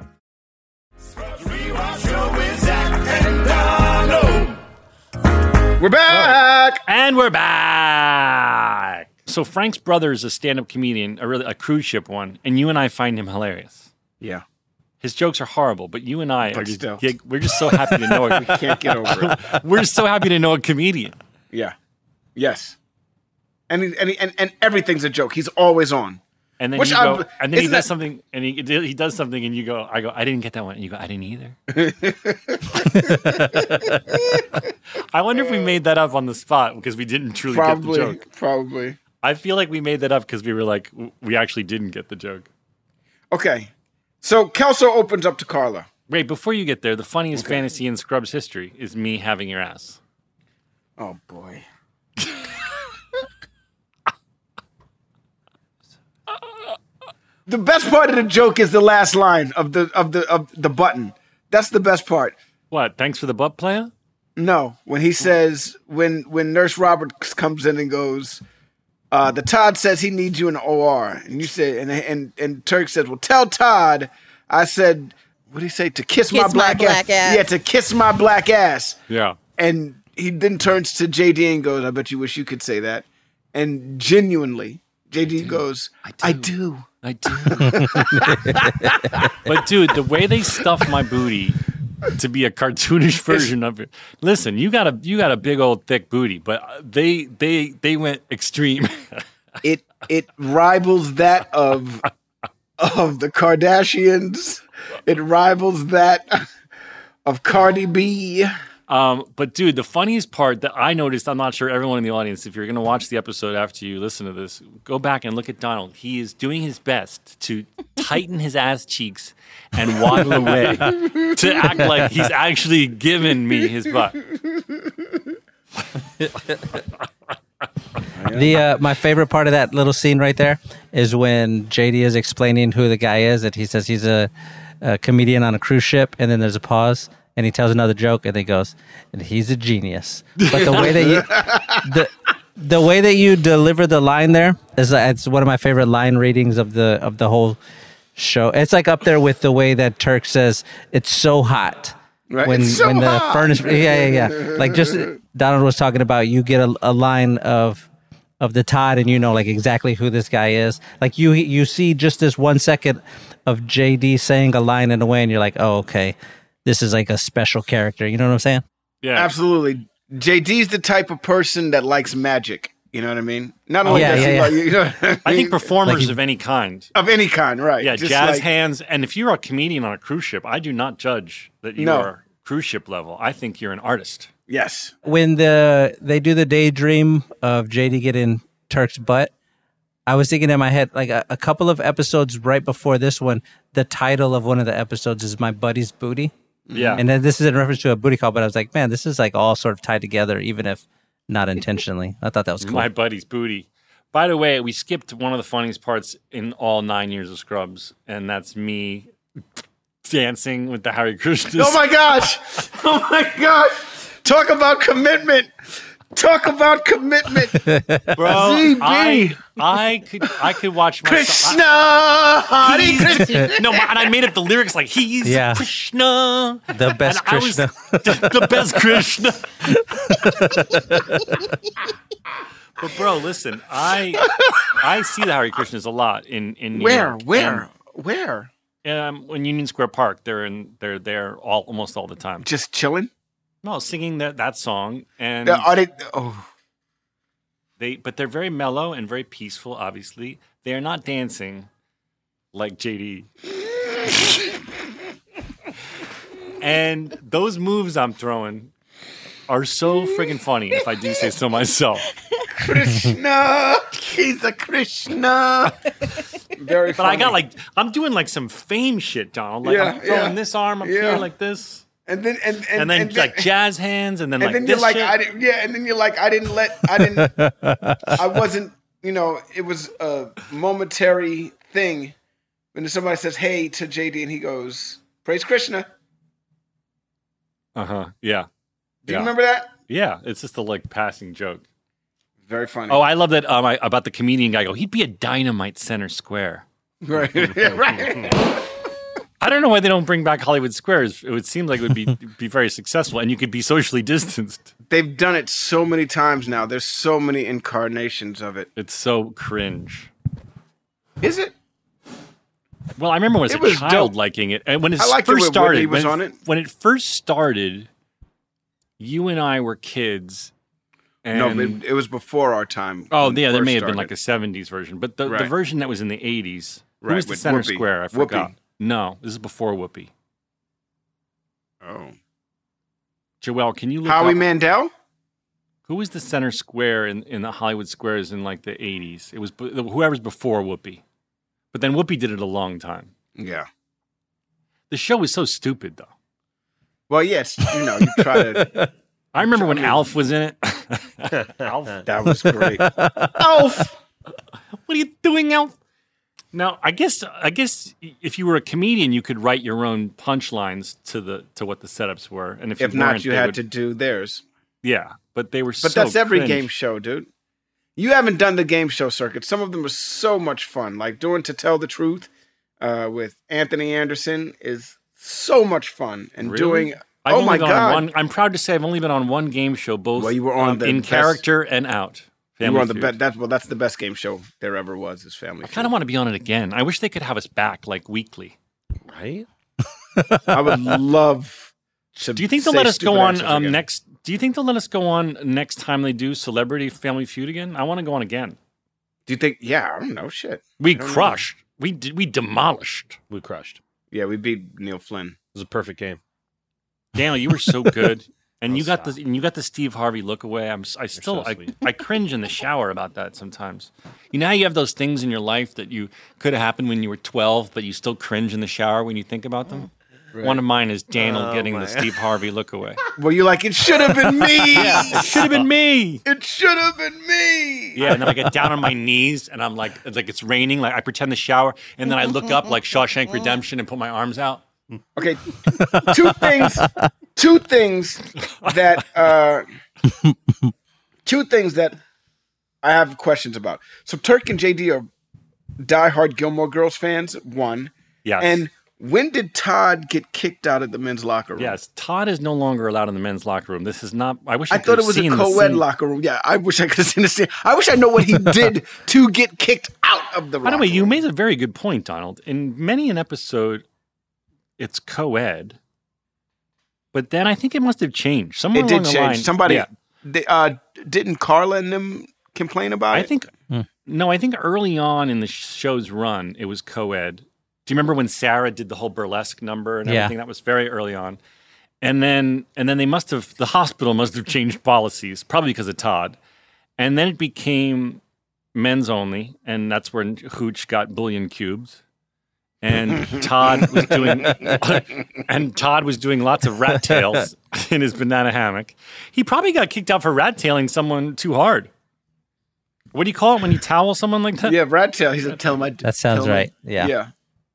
Rewatch show with Zach and Donald. We're back. And we're back. So Frank's brother is a stand-up comedian, a really a cruise ship one, and you and I find him hilarious. Yeah. His jokes are horrible, but you and I are But just, still. yeah, we're just so happy to know it. Can't get over it. We're so happy to know a comedian. Yeah. Yes. And, he, and, he, and and everything's a joke. He's always on. And then Which you I'm- go, and then he isn't does that- something, and he he does something, and you go, I go, I didn't get that one, and you go, I didn't either. I wonder if we made that up on the spot because we didn't truly Probably. get the joke. Probably. I feel like we made that up because we were like, w- we actually didn't get the joke. Okay. So Kelso opens up to Carla. Wait, before you get there, the funniest fantasy in Scrubs history is me having your ass. Oh boy. The best part of the joke is the last line of the of the of the button. That's the best part. What? Thanks for the butt player? No, when he says when when Nurse Roberts comes in and goes, uh, the Todd says he needs you in the O R, and you say and and and Turk says, well, tell Todd I said, what did he say, to kiss, my, Kiss my black, black ass. Yeah, to kiss my black ass. Yeah. And he then turns to J D and goes, I bet you wish you could say that. And genuinely, J D goes, I do. I do. But dude, the way they stuff my booty to be a cartoonish version of it. Listen, you got a you got a big old thick booty, but they they they went extreme. It it rivals that of of the Kardashians. It rivals that of Cardi B. Um, but dude, the funniest part that I noticed, I'm not sure everyone in the audience, if you're going to watch the episode after you listen to this, go back and look at Donald. He is doing his best to tighten his ass cheeks and waddle away to act like he's actually giving me his butt. The uh, my favorite part of that little scene right there is when J D is explaining who the guy is, and he says he's a, a comedian on a cruise ship, and then there's a pause, and he tells another joke, and he goes, and he's a genius. But the way that you the the way that you deliver the line there is uh, it's one of my favorite line readings of the of the whole show. It's like up there with the way that Turk says it's so hot. Right? When It's so when the hot. furnace, yeah, yeah, yeah. Like just Donald was talking about, you get a, a line of of the Todd, and you know like exactly who this guy is. Like you you see just this one second of J D saying a line in a way, and you're like, oh, okay, this is like a special character. You know what I'm saying? Yeah. Absolutely. J D's the type of person that likes magic. You know what I mean? Not only yeah, does yeah, he yeah. like, you know what I, mean? I think performers Like he- of any kind. of any kind, right? Yeah, Just jazz like- hands. And if you're a comedian on a cruise ship, I do not judge that you No. are cruise ship level. I think you're an artist. Yes. When the they do the daydream of J D getting Turk's butt, I was thinking in my head, like a, a couple of episodes right before this one, the title of one of the episodes is My Buddy's Booty. Yeah. And then this is in reference to a booty call, but I was like, man, this is like all sort of tied together, even if not intentionally. I thought that was cool. My buddy's booty. By the way, we skipped one of the funniest parts in all nine years of Scrubs, and that's me dancing with the Harry Krishna. Oh my gosh! Oh my gosh! Talk about commitment. Talk about commitment. Bro, Z B. I, I could I could watch my Krishna, Hare Krishna. No, and I made up the lyrics like he's Yeah. Krishna. The best And I was Krishna. the, the best Krishna. But bro, listen, I I see the Hare Krishnas a lot in in New Where? York. Where? Where? And, um, in Union Square Park, they're in they're there all almost all the time. Just chilling? No, singing that that song, and Uh, Are they? Oh, they but they're very mellow and very peaceful. Obviously, they are not dancing like J D. And those moves I'm throwing are so friggin' funny, if I do say so myself. Krishna. He's a Krishna. Very But funny. I got like I'm doing like some fame shit, Donald. Like Yeah, I'm throwing yeah. this arm up Yeah. here like this, and then and and, and then and like jazz hands, and then and like then this you're like, shit. I didn't, yeah, and then you're like, I didn't let, I didn't, I wasn't, you know, it was a momentary thing when somebody says, hey, to J D, and he goes, praise Krishna. Uh huh. Yeah. Do yeah. you remember that? Yeah. It's just a like passing joke. Very funny. Oh, I love that um, I, about the comedian guy. Go, he'd be a dynamite center square. right. Yeah, right. I don't know why they don't bring back Hollywood Squares. It would seem like it would be be very successful, and you could be socially distanced. They've done it so many times now. There's so many incarnations of it. It's so cringe. Is it? Well, I remember when I was It a was child dope. liking it, and when it I liked it first when started, Whitney was when, on it. when it first started, you and I were kids. And, no, but it was before our time. oh when it yeah, there first may have been started. like a seventies version, but the, the Right. version that was in the eighties. Who Right, was the with center Whoopi. square? I Whoopi. forgot. No, this is before Whoopi. Oh. Joelle, can you look Howie up Mandel? who was the center square in, in the Hollywood Squares in like the eighties? It was b- whoever's before Whoopi, but then Whoopi did it a long time. Yeah. The show was so stupid though. Well, yes, you know, you try to. I remember when Alf was in it. Alf, That was great. Alf! what are you doing, Alf? Now, I guess I guess if you were a comedian, you could write your own punchlines to the to what the setups were, and if, If you not, weren't, you they had would- to do theirs. Yeah, but they were. But so that's every cringe. game show, dude. You haven't done the game show circuit. Some of them are so much fun. Like doing To Tell the Truth uh, with Anthony Anderson is so much fun. And Really? doing, I've oh only my gone on God. one, I'm proud to say I've only been on one game show, both Well, you were on um, the in best- character and out. You Family were on the Feud. be- that's well, that's the best game show there ever was. Is Family I Feud. kind of want to be on it again. I wish they could have us back like weekly. Right? I would love to. Do you think they'll say let us go stupid on answers um, again. next? Do you think they'll let us go on next time they do Celebrity Family Feud again? I want to go on again. Do you think? Yeah, I don't know. Shit. We I don't know. crushed. We did. We demolished. We crushed. Yeah, we beat Neil Flynn. It was a perfect game. Daniel, you were so good, and Oh, you got stop. the and you got the Steve Harvey look away. I'm s- I still so I, sweet. I cringe in the shower about that sometimes. You know how you have those things in your life that you could have happened when you were twelve, but you still cringe in the shower when you think about them. One of mine is Daniel Oh, getting my. the Steve Harvey look away. Well, you're like, it should have been me. It should have been me. It should have been me. Yeah, and then I get down on my knees and I'm like, it's like it's raining. Like I pretend to shower, and then I look up like Shawshank Redemption and put my arms out. Okay, two things. Two things that. Uh, two things that I have questions about. So Turk and J D are diehard Gilmore Girls fans. One. Yes. And when did Todd get kicked out of the men's locker room? Yes, Todd is no longer allowed in the men's locker room. This is not. I wish I, I could thought it have was a seen the co-ed scene. locker room. Yeah, I wish I could have seen the scene. I wish I know what he did to get kicked out of the By the locker way, you room. made a very good point, Donald. In many an episode, it's co-ed, but then I think it must have changed. Somewhere It along did the change. line, Somebody, yeah. they, uh, didn't Carla and them complain about I it? think no, I think early on in the show's run, it was co-ed. Do you remember when Sarah did the whole burlesque number and Yeah. everything? That was very early on. And then and then they must have the hospital must have changed policies, probably because of Todd. And then it became men's only, and that's where Hooch got billion cubes. And Todd was doing and Todd was doing lots of rat tails in his banana hammock. He probably got kicked out for rat tailing someone too hard. What do you call it when you towel someone like that? Yeah, rat tail. He said, "Tell my." That sounds tell my- right. Yeah. Yeah.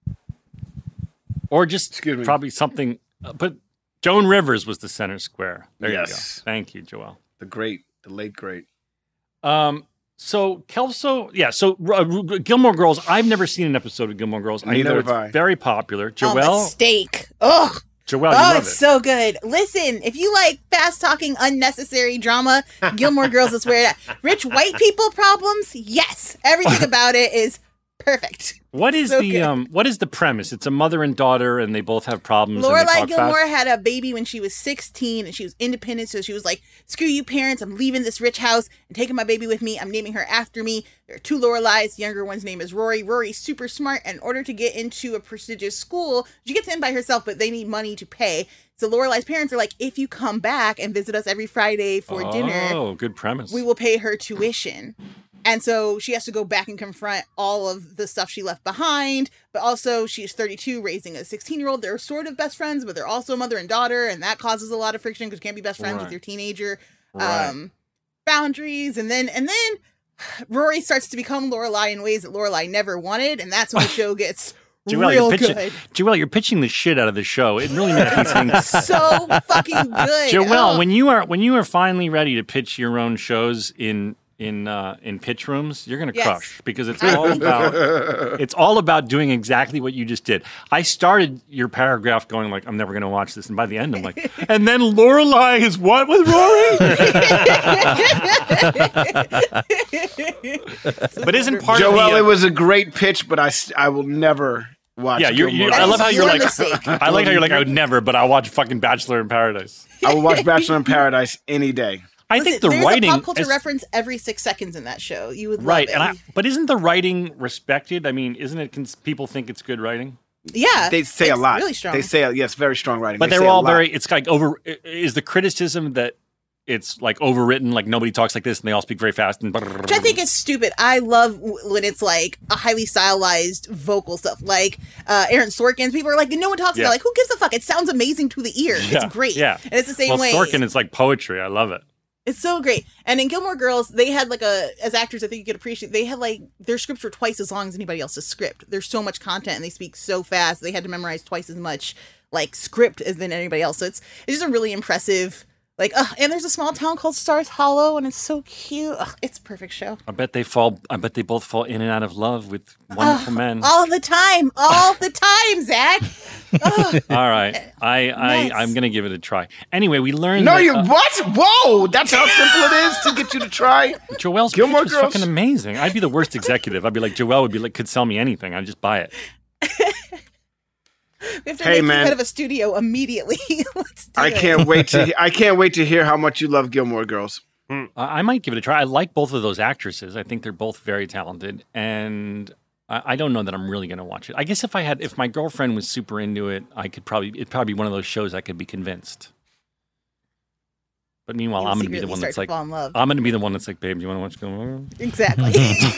Or just Excuse me. probably something. uh, But Joan Rivers was the center square. There Yes. you go. Thank you, Joelle. The great, the late great. Um, so Kelso, yeah. So uh, Gilmore Girls. I've never seen an episode of Gilmore Girls. I Neither know have it's I. very popular. Oh, Joelle, mistake. Ugh. Joelle, you Oh, love it's it. so good. Listen, if you like fast talking, unnecessary drama, Gilmore Girls is where it at. Rich white people problems, yes. Everything about it is perfect. What is So the good. um? What is the premise? It's a mother and daughter, and they both have problems. and they Lorelai talk Gilmore fast. had a baby when she was sixteen and she was independent. So she was like, screw you parents. I'm leaving this rich house and taking my baby with me. I'm naming her after me. There are two Lorelais. The younger one's name is Rory. Rory's super smart. And in order to get into a prestigious school, she gets in by herself, but they need money to pay. So Lorelai's parents are like, if you come back and visit us every Friday for dinner, Oh, good premise. we will pay her tuition. And so she has to go back and confront all of the stuff she left behind. But also, she's thirty-two, raising a sixteen-year-old. They're sort of best friends, but they're also mother and daughter. And that causes a lot of friction because you can't be best friends Right. with your teenager. Right. Um, boundaries. And then, and then Rory starts to become Lorelai in ways that Lorelai never wanted. And that's when the show gets Joelle, real you're pitching, good. Joelle, you're pitching the shit out of the show. It really makes me think. So fucking good. Joelle, Oh. when you are when you are finally ready to pitch your own shows in in uh, in pitch rooms, you're going to Yes. crush because it's all about it's all about doing exactly what you just did. I started your paragraph going like, I'm never going to watch this, and by the end, I'm like, and then Lorelai is what with Rory? But isn't part of Joelle, the, uh, it was a great pitch, but I, s- I will never watch. yeah, you're, Gilmore you I Girls. love how you're your like, mistake. I like how you're like, I would never, but I'll watch fucking Bachelor in Paradise. I will watch Bachelor in Paradise any day. I Listen, think the there's writing a pop culture is- reference every six seconds in that show. You would love right, it. and I, but isn't the writing respected? I mean, isn't it? Can people think it's good writing? yeah, They say a it's lot. Really strong. They say, yes, very strong writing. But They they're say a all lot. very. It's like over. Is the criticism that it's like overwritten, like nobody talks like this, and they all speak very fast and. Which I think is stupid. I love w- when it's like a highly stylized vocal stuff, like uh, Aaron Sorkin's. People are like, no one talks Yeah. about. Like, who gives a fuck? It sounds amazing to the ear. Yeah, It's great. yeah. and it's the same well, way. Sorkin is like poetry. I love it. It's so great. And in Gilmore Girls, they had like a, as actors, I think you could appreciate, they had like, their scripts were twice as long as anybody else's script. There's so much content and they speak so fast. They had to memorize twice as much like script as than anybody else. So it's, it's just a really impressive, like, uh, and there's a small town called Stars Hollow and it's so cute. Ugh, it's a perfect show. I bet they fall. I bet they both fall in and out of love with wonderful men. All the time. All the time, Zach. Ugh. All right, I, I, Nuts. I'm gonna give it a try. Anyway, we learned. No, that, you uh, what? Whoa! That's how simple it is to get you to try. Joelle's Gilmore pitch was Girls? fucking amazing. I'd be the worst executive. I'd be like, Joelle would be like, could sell me anything. I'd just buy it. We have to Hey, make you man. head of a studio immediately. Let's do I it. can't wait to. I can't wait to hear how much you love Gilmore Girls. I I might give it a try. I like both of those actresses. I think they're both very talented, and I, I don't know that I'm really going to watch it. I guess if I had, if my girlfriend was super into it, I could probably, it'd probably be one of those shows I could be convinced. But meanwhile, You'll I'm going to be the secretly one start that's to like, fall in love. I'm going to be the one that's like, babe, do you want to watch Gilmore? Exactly.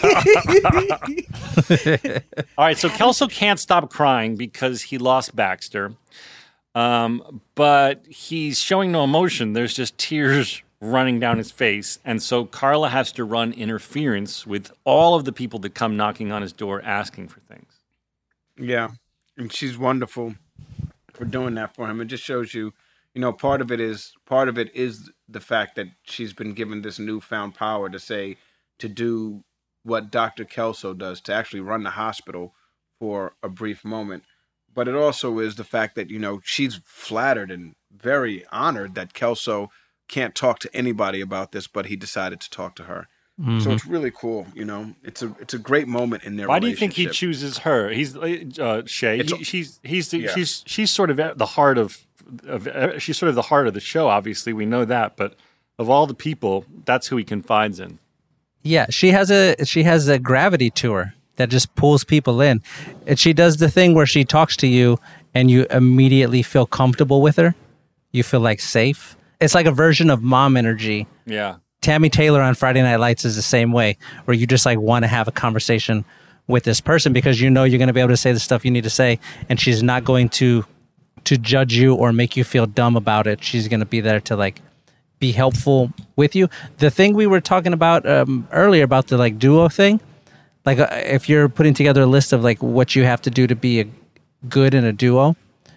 All right, so Kelso can't stop crying because he lost Baxter, um, but he's showing no emotion. There's just tears running down his face, and so Carla has to run interference with all of the people that come knocking on his door asking for things. Yeah, and she's wonderful for doing that for him. It just shows you, you know, part of it is part of it is the fact that she's been given this newfound power to say to do what Doctor Kelso does, to actually run the hospital for a brief moment. But it also is the fact that, you know, she's flattered and very honored that Kelso can't talk to anybody about this, but he decided to talk to her. So it's really cool, you know. It's a it's a great moment in their Why do you think he relationship. chooses her? He's uh, Shay. It's- He, she's he's the, Yeah. she's she's sort of at the heart of of she's sort of the heart of the show. Obviously, we know that, but of all the people, that's who he confides in. Yeah, she has a she has a gravity to her that just pulls people in, and she does the thing where she talks to you and you immediately feel comfortable with her. You feel like safe. It's like a version of mom energy. Yeah. Tammy Taylor on Friday Night Lights is the same way, where you just like want to have a conversation with this person because you know you're going to be able to say the stuff you need to say, and she's not going to to judge you or make you feel dumb about it. She's going to be there to like be helpful with you. The thing we were talking about um, earlier about the like duo thing, like uh, if you're putting together a list of like what you have to do to be a good in a duo,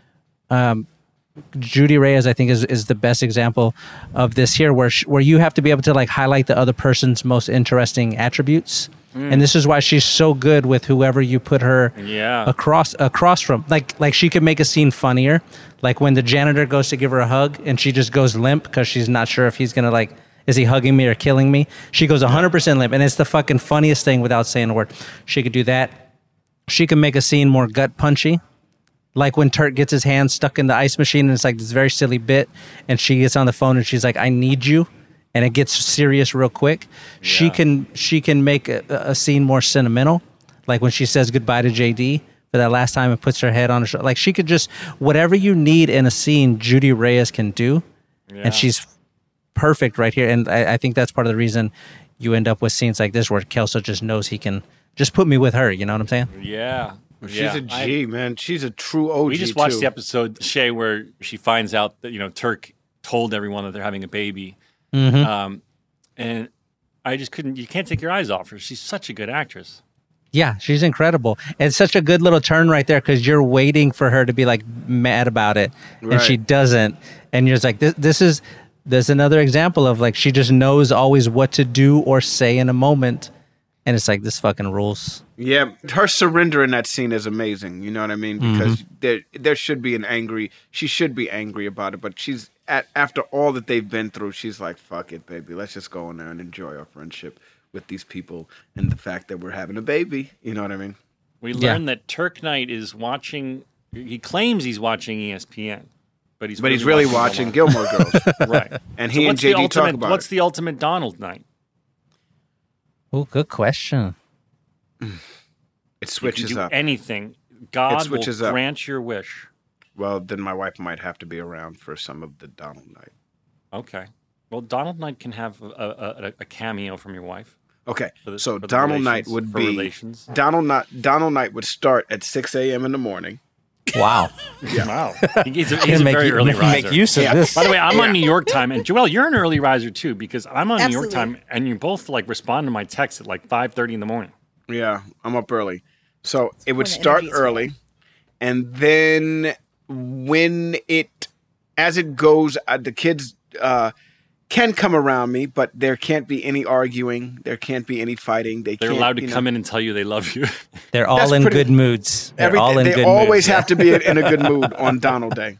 um, Judy Reyes, I think, is, is the best example of this here, where sh- where you have to be able to like highlight the other person's most interesting attributes, mm. and this is why she's so good with whoever you put her yeah. across across from. Like like she could make a scene funnier, like when the janitor goes to give her a hug and she just goes limp because she's not sure if he's gonna like, is he hugging me or killing me? She goes one hundred percent limp, and it's the fucking funniest thing without saying a word. She could do that. She can make a scene more gut punchy. Like when Turk gets his hand stuck in the ice machine and it's like this very silly bit, and she gets on the phone and she's like, I need you, and it gets serious real quick. Yeah. She can she can make a, a scene more sentimental, like when she says goodbye to J D for that last time and puts her head on her shoulder. Like she could just, whatever you need in a scene, Judy Reyes can do, yeah. and she's perfect right here. And I, I think that's part of the reason you end up with scenes like this where Kelso just knows he can just put me with her. You know what I'm saying? Yeah. She's yeah, a G, I, man. She's a true O G. We just watched too. the episode, Shay, where she finds out that, you know, Turk told everyone that they're having a baby. Mm-hmm. Um, and I just couldn't, you can't take your eyes off her. She's such a good actress. Yeah, she's incredible. It's such a good little turn right there because you're waiting for her to be like mad about it, right. and she doesn't. And you're just like, this, this is, there's another example of like, she just knows always what to do or say in a moment. And it's like, this fucking rules. Yeah, her surrender in that scene is amazing. You know what I mean? Because mm-hmm. there there should be an angry, she should be angry about it. But she's, at after all that they've been through, she's like, fuck it, baby. Let's just go in there and enjoy our friendship with these people and the fact that we're having a baby. You know what I mean? We learned yeah. that Turk Knight is watching, he claims he's watching E S P N. But he's but really he's really watching, watching Gilmore Girls. Right. And he so and J D ultimate, talk about What's it. the ultimate Donald Knight? Oh, good question. It switches you can do up. Anything. God it switches will up. grant your wish. Well, then my wife might have to be around for some of the Donald Knight. Okay. Well, Donald Knight can have a, a, a cameo from your wife. Okay. The, so Donald Knight would be relations. Donald Knight. Donald Knight would start at six a.m. in the morning. Wow. Yeah. Wow. He's a, he's a very you, early riser. Make use of yeah. this. By the way, I'm yeah. on New York time, and Joelle, you're an early riser too, because I'm on Absolutely. New York time, and you both like respond to my text at like five thirty in the morning. Yeah, I'm up early. So it would When the start energy is early, and then when it, as it goes, uh, the kids uh, can come around me, but there can't be any arguing. There can't be any fighting. They They're can't, allowed to you know, come in and tell you they love you. They're all That's in pretty- good moods. They're Everything, all in they good always moods. have to be in a good mood on Donald Day.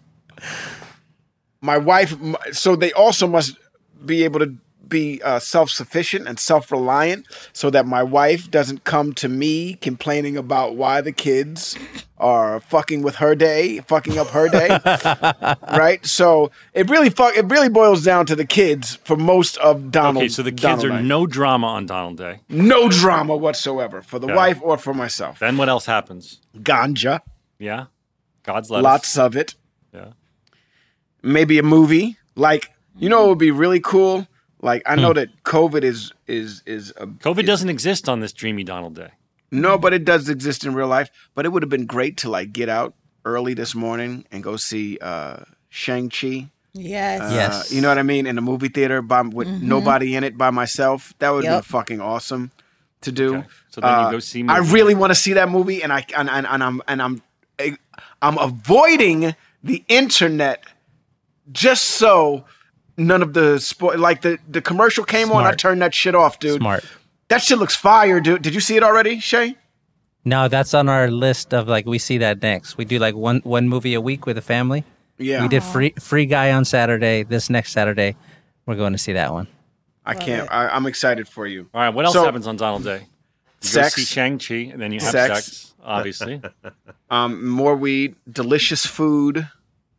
My wife, so they also must be able to be uh, self-sufficient and self-reliant so that my wife doesn't come to me complaining about why the kids are fucking with her day, fucking up her day. Right? So it really fuck, it really boils down to the kids for most of Donald. Okay, so the kids Donald are Night. no drama on Donald Day. No drama whatsoever for the Okay. wife or for myself. Then what else happens? Ganja, Yeah? God's lettuce. lots of it. Yeah. Maybe a movie. Like, you know what would be really cool? Like, I know Hmm. that COVID is is is a, COVID is- doesn't exist on this dreamy Donald Day. No, but it does exist in real life. But it would have been great to like get out early this morning and go see uh, Shang-Chi. Yes. Uh, Yes. You know what I mean? In a movie theater by with nobody in it, by myself. That would have Yep. been fucking awesome to do. Okay. So then you Uh, go see I movies. really want to see that movie, and I and, and, and I'm and I'm I'm avoiding the internet just so none of the spo- like the the commercial came on. I Smart. turned that shit off, dude. Smart. That shit looks fire, dude. Did you see it already, Shay? No, that's on our list of like we see that next. We do like one one movie a week with a family. Yeah. We did free Free Guy on Saturday. This next Saturday, we're going to see that one. I can't. I, I'm excited for you. All right, what else So- happens on Donald Day? You Sex. Go see Shang-Chi, and then you have Sex. sex, obviously. Um, more weed, delicious food.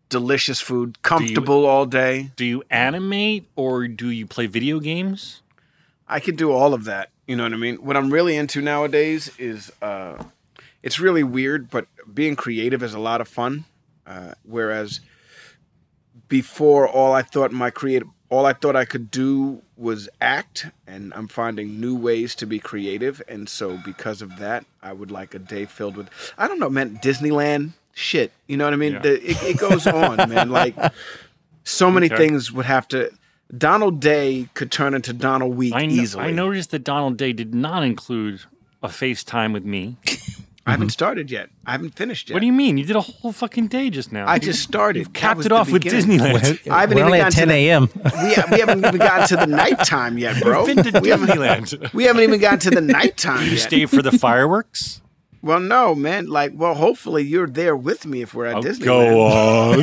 delicious food, comfortable all day. Do you animate or do you play video games? I can do all of that. You know what I mean? What I'm really into nowadays is, uh, it's really weird, but being creative is a lot of fun. Uh, whereas before, all I thought my creative, all I thought I could do was act, and I'm finding new ways to be creative. And so because of that, I would like a day filled with, I don't know, man, Disneyland shit. You know what I mean? Yeah. The, it, it goes on, man. Like so many Okay. things would have to. Donald Day could turn into Donald Week I, kn- easily. I noticed that Donald Day did not include a FaceTime with me. I haven't started yet. I haven't finished yet. What do you mean? You did a whole fucking day just now. I You- just started. You've That capped was it the off with beginning. Disneyland. I haven't We're even only gotten at to ten the- a.m. We, we haven't even gotten to the nighttime yet, bro. You've been to we, haven't, Disneyland. we haven't even gotten to the nighttime You yet. stay for the fireworks? Well, no, man. Like, well, hopefully you're there with me if we're at Oh, Disneyland. go on.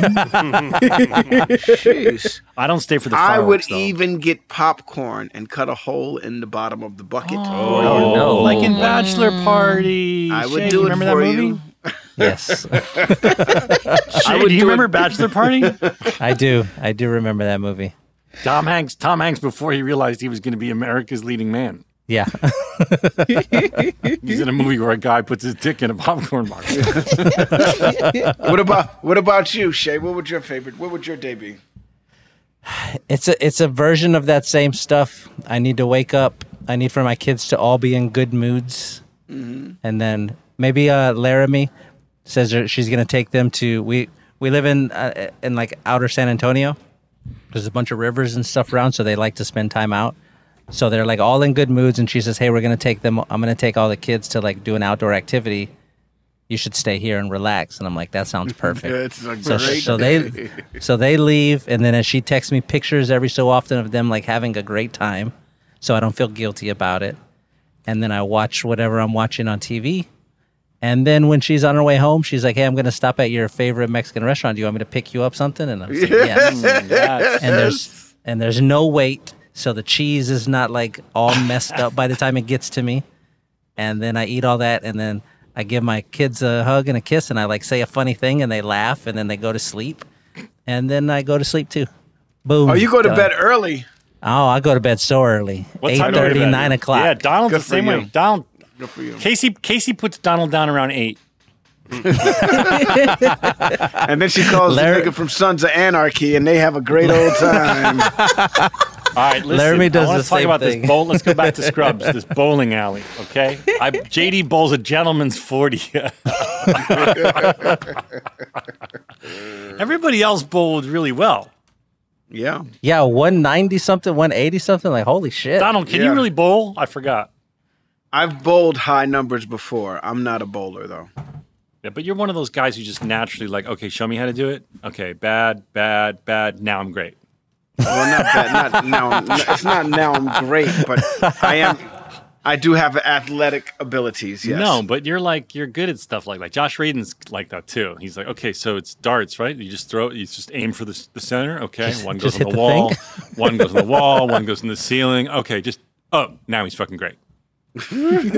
Jeez. I don't stay for the I would fireworks, though. even get popcorn and cut a hole in the bottom of the bucket. Oh, no. like in Bachelor Party. I would Shay, do you it remember for that movie? you. Yes, Shay, would do you do it- remember Bachelor Party? I do. I do remember that movie. Tom Hanks. Tom Hanks before he realized he was going to be America's leading man. Yeah. He's in a movie where a guy puts his dick in a popcorn box. What about what about you, Shay? What would your favorite? What would your day be? It's a it's a version of that same stuff. I need to wake up. I need for my kids to all be in good moods, Mm-hmm. and then maybe uh, Laramie says her- she's going to take them to. We we live in uh, in like outer San Antonio. There's a bunch of rivers and stuff around, so they like to spend time out. So they're like all in good moods, and she says, "Hey, we're going to take them. I'm going to take all the kids to like do an outdoor activity. You should stay here and relax." And I'm like, "That sounds perfect." It's a So, great so day. they so they leave, and then as she texts me pictures every so often of them like having a great time, so I don't feel guilty about it. And then I watch whatever I'm watching on T V. And then when she's on her way home, she's like, "Hey, I'm going to stop at your favorite Mexican restaurant. Do you want me to pick you up something?" And I'm like, "Yes." Yes. And there's and there's no wait, so the cheese is not like all messed up by the time it gets to me. And then I eat all that, and then I give my kids a hug and a kiss, and I like say a funny thing, and they laugh, and then they go to sleep, and then I go to sleep too. Boom. Oh, you go to done. bed early. Oh, I go to bed so early. What Eight time do you go to thirty, bed? nine o'clock. Yeah, Donald's Good the for same you. way. Donald, Good for you. Casey, Casey puts Donald down around eight. And then she calls Larry- the nigga from Sons of Anarchy, and they have a great old time. All right, listen. Laramie does I want the to talk same about thing. this bowl. Let's go back to Scrubs, this bowling alley. Okay, I, J D bowls a gentleman's forty. Everybody else bowled really well. Yeah. Yeah, one ninety something, one eighty something. Like, holy shit. Donald, can Yeah. you really bowl? I forgot. I've bowled high numbers before. I'm not a bowler, though. Yeah, but you're one of those guys who just naturally like, okay, show me how to do it. Okay, bad, bad, bad. Now I'm great. Well, not bad. Not now. I'm- It's not now I'm great, but I am. I do have athletic abilities. Yes. No, but you're like you're good at stuff like that. Josh Radin's like that too. He's like, okay, so it's darts, right? You just throw, you just aim for the, the center. Okay, Just- one goes just on hit the, the wall, thing. one goes on the wall, one goes in the ceiling. Okay, just oh, now he's fucking great. Good,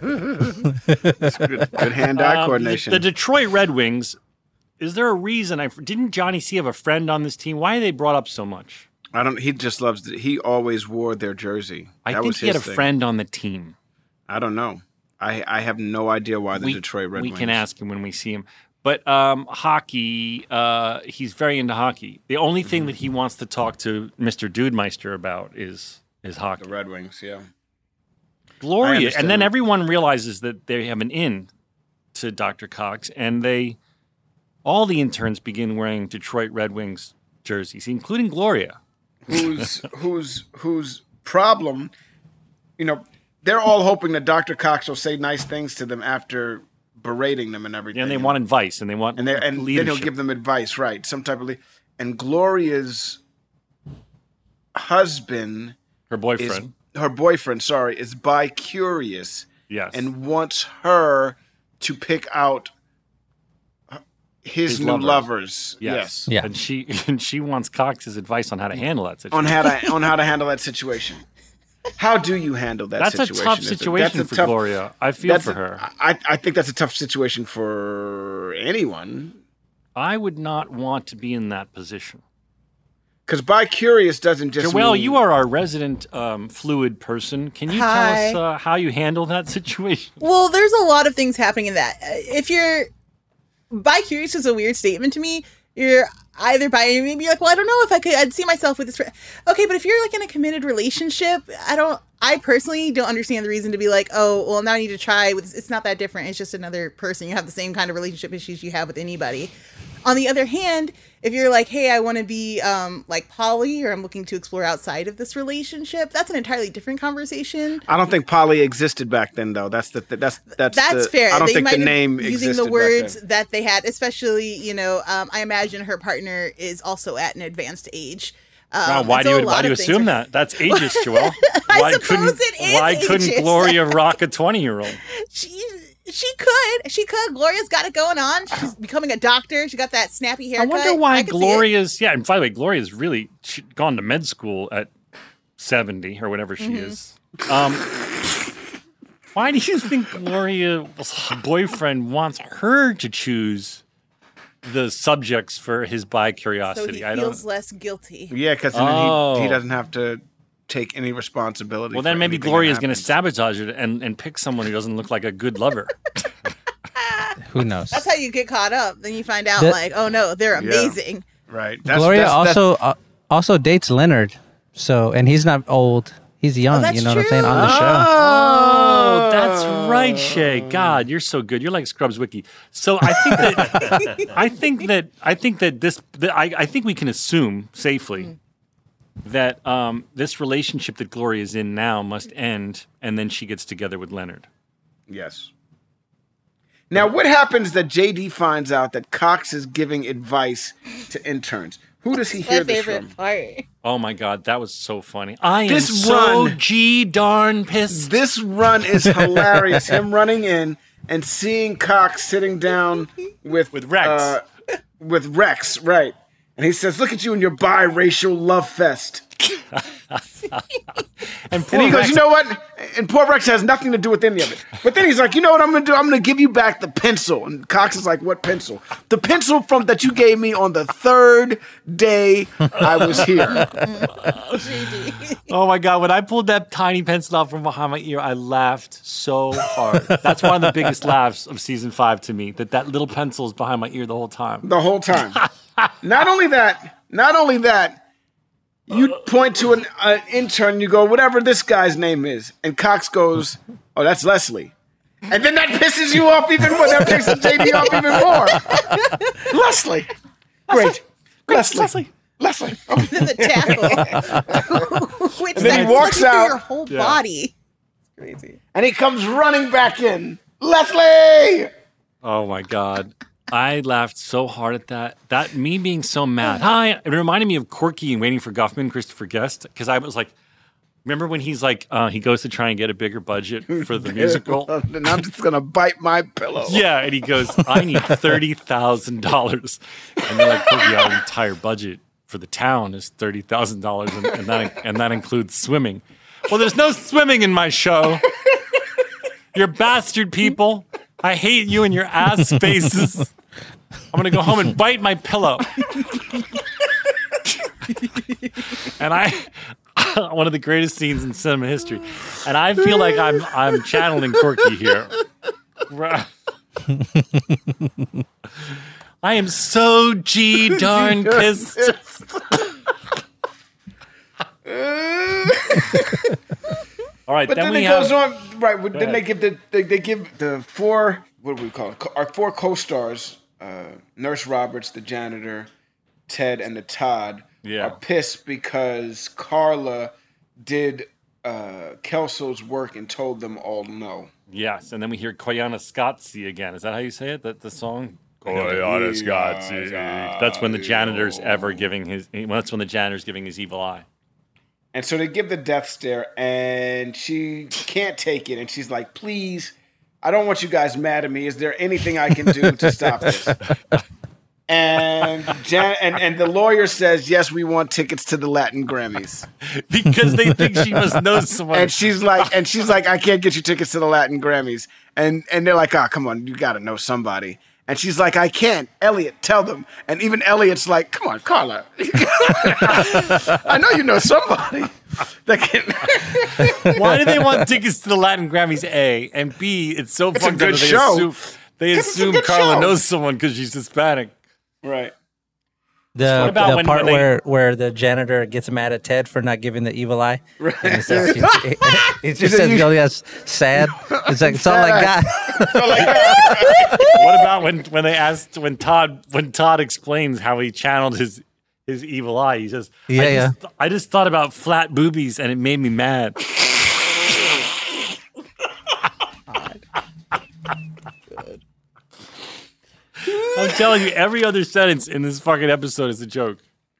good hand-eye Um, coordination. The, the Detroit Red Wings. Is there a reason? I didn't Johnny C have a friend on this team? Why are they brought up so much? I don't. He just loves. The, he always wore their jersey. I That think was he had a his thing. friend on the team. I don't know. I I have no idea why the we, Detroit Red we Wings. can ask him when we see him. But um, hockey, uh, he's very into hockey. The only Mm-hmm. thing that he wants to talk to Mister Dudemeister about is is hockey. The Red Wings. Yeah. I Gloria, understand and then that. everyone realizes that they have an in to Doctor Cox, and they all the interns begin wearing Detroit Red Wings jerseys, including Gloria. whose whose whose problem, you know, they're all hoping that Doctor Cox will say nice things to them after berating them and everything. And they want advice, and they want and, they, and then leadership. he'll give them advice, right? Some type of le- and Gloria's husband her is boyfriend. her boyfriend. Sorry, is bi-curious Yes, and wants her to pick out his, His new lovers. lovers. yes, Yeah. And she and she wants Cox's advice on how to handle that situation. on how to on how to handle that situation. How do you handle that That's situation? a tough It's situation that's a for tough- Gloria. I feel that's for a- her. I, I think that's a tough situation for anyone. I would not want to be in that position. Because bi-curious doesn't just Joelle, mean... you are our resident um, fluid person. Can you Hi. tell us uh, how you handle that situation? Well, there's a lot of things happening in that. Uh, If you're bi-curious is a weird statement to me. You're either bi, maybe you're like, well, I don't know if I could, I'd see myself with this. Fr-. Okay, but if you're like in a committed relationship, I don't, I personally don't understand the reason to be like, oh, well, now I need to try with, it's not that different. It's just another person. You have the same kind of relationship issues you have with anybody. On the other hand, if you're like, hey, I want to be um, like poly, or I'm looking to explore outside of this relationship, that's an entirely different conversation. I don't think poly existed back then, though. That's the that's that's That's the, fair. I don't They think might the have name using existed the back words then. that they had, especially, you know, um, I imagine her partner is also at an advanced age. Um, Wow, why and do so you a why lot do you of things assume are- that? That's ageist, Joelle. I Why suppose couldn't it is why couldn't ageist. Gloria rock a twenty-year-old? She she could she could. Gloria's got it going on. She's becoming a doctor. She got that snappy I haircut. wonder why could see it. Gloria's yeah, and by the way, Gloria's really she, gone to med school at seventy or whatever she Mm-hmm. is. Um, why do you think Gloria's boyfriend wants her to choose the subjects for his bi So curiosity? he I feels don't. less guilty. Yeah, because Oh. he, he doesn't have to take any responsibility. Well, for then maybe anything Gloria that is going to happens. sabotage it and, and pick someone who doesn't look like a good lover. Who knows? That's how you get caught up. Then you find out The- like, oh no, they're amazing. Right. That's, Gloria that's, that's- also uh, also dates Leonard, so and he's not old. He's young. that's you know what I'm saying true. on the show. Oh, that's right, Shay. God, you're so good. You're like Scrubs Wiki. So I think that I think that I think that this that I, I think we can assume safely that um, this relationship that Gloria is in now must end, and then she gets together with Leonard. Yes. Now, what happens that J D finds out that Cox is giving advice to interns? Who does he My hear this favorite from? part. Oh my God, that was so funny. I am This so run- g darn pissed. This run is hilarious. Him running in and seeing Cox sitting down with With Rex. uh, with Rex, right? And he says, "Look at you and your biracial love fest." and poor And he goes, Rex- "You know what?" And poor Rex has nothing to do with any of it. But then he's like, "You know what I'm going to do? I'm going to give you back the pencil." And Cox is like, "What pencil?" "The pencil from that you gave me on the third day I was here." Oh my God, when I pulled that tiny pencil out from behind my ear, I laughed so hard. That's one of the biggest laughs of season five to me, that that little pencil is behind my ear the whole time. The whole time. Not only that, not only that, you point to an uh, intern, you go, "Whatever this guy's name is," and Cox goes, "Oh, that's Leslie." And then that pisses you off even more. That pisses J D off even more. Leslie. Great. Leslie. Leslie. Leslie. Oh. Then the tackle. Which And then he that's walks looking through out. your whole body. Crazy. And he comes running back in. "Leslie!" Oh my God. I laughed so hard at that. That me being so mad. Hi. It reminded me of Corky and Waiting for Guffman, Christopher Guest, because I was like, remember when he's like, uh, he goes to try and get a bigger budget for the musical? And I'm just going to bite my pillow. Yeah, and he goes, "I need thirty thousand dollars." And they're like, "Corky, our entire budget for the town is thirty thousand dollars, and, and, that, and that includes swimming." "Well, there's no swimming in my show. You're bastard people. I hate you and your ass faces. I'm going to go home and bite my pillow." And I, one of the greatest scenes in cinema history. And I feel like I'm I'm channeling Corky here. I am so G darn pissed. All right, But then, then, we it have. goes on, right? Then ahead. they give the they, they give the four, what do we call it? Co- Our four co-stars, uh, Nurse Roberts, the janitor, Ted, and the Todd, Yeah. are pissed because Carla did uh, Kelso's work and told them all no. Yes, and then we hear Koyana Scotzi again. Is that how you say it? That the song? Koyana Scotzi. That's when the janitor's ever giving his. Well, that's when the janitor's giving his evil eye. And so they give the death stare, and she can't take it, and she's like, "Please, I don't want you guys mad at me. Is there anything I can do to stop this?" And, Jan- and and the lawyer says, "Yes, we want tickets to the Latin Grammys." Because they think she must know someone. And she's like, and she's like, "I can't get you tickets to the Latin Grammys." And and they're like, "Oh, come on, you got to know somebody." And she's like, I can't. Elliot, tell them. And even Elliot's like, come on, Carla. I know you know somebody that can. Why do they want tickets to the Latin Grammys? A and B. It's so It's a fucked good up that they show. assume they It's a assume good Carla show. knows someone because she's Hispanic. Right. The, What about the when- part when they- where, where the janitor gets mad at Ted for not giving the evil eye? Right. He, says, he, he, he just says, "Yo, that's sad." It's like it's all I got. What about when, when they asked when Todd when Todd explains how he channeled his his evil eye? He says, Yeah, I yeah. just, I just thought about flat boobies and it made me mad." I'm telling you, every other sentence in this fucking episode is a joke.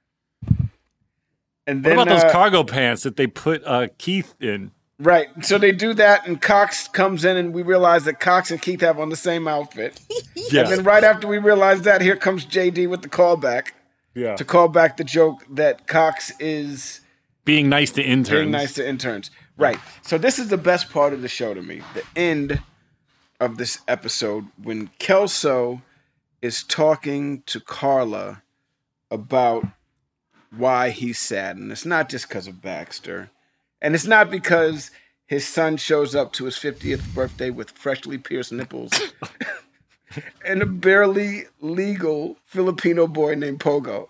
And What then, about those uh, cargo pants that they put uh, Keith in? Right. So they do that, and Cox comes in, and we realize that Cox and Keith have on the same outfit. Yeah, And then right after we realize that, here comes J D with the callback yeah. to call back the joke that Cox is Being nice to interns. being nice to interns. Right. So this is the best part of the show to me. The end of this episode when Kelso is talking to Carla about why he's sad. And it's not just because of Baxter. And it's not because his son shows up to his fiftieth birthday with freshly pierced nipples and a barely legal Filipino boy named Pogo.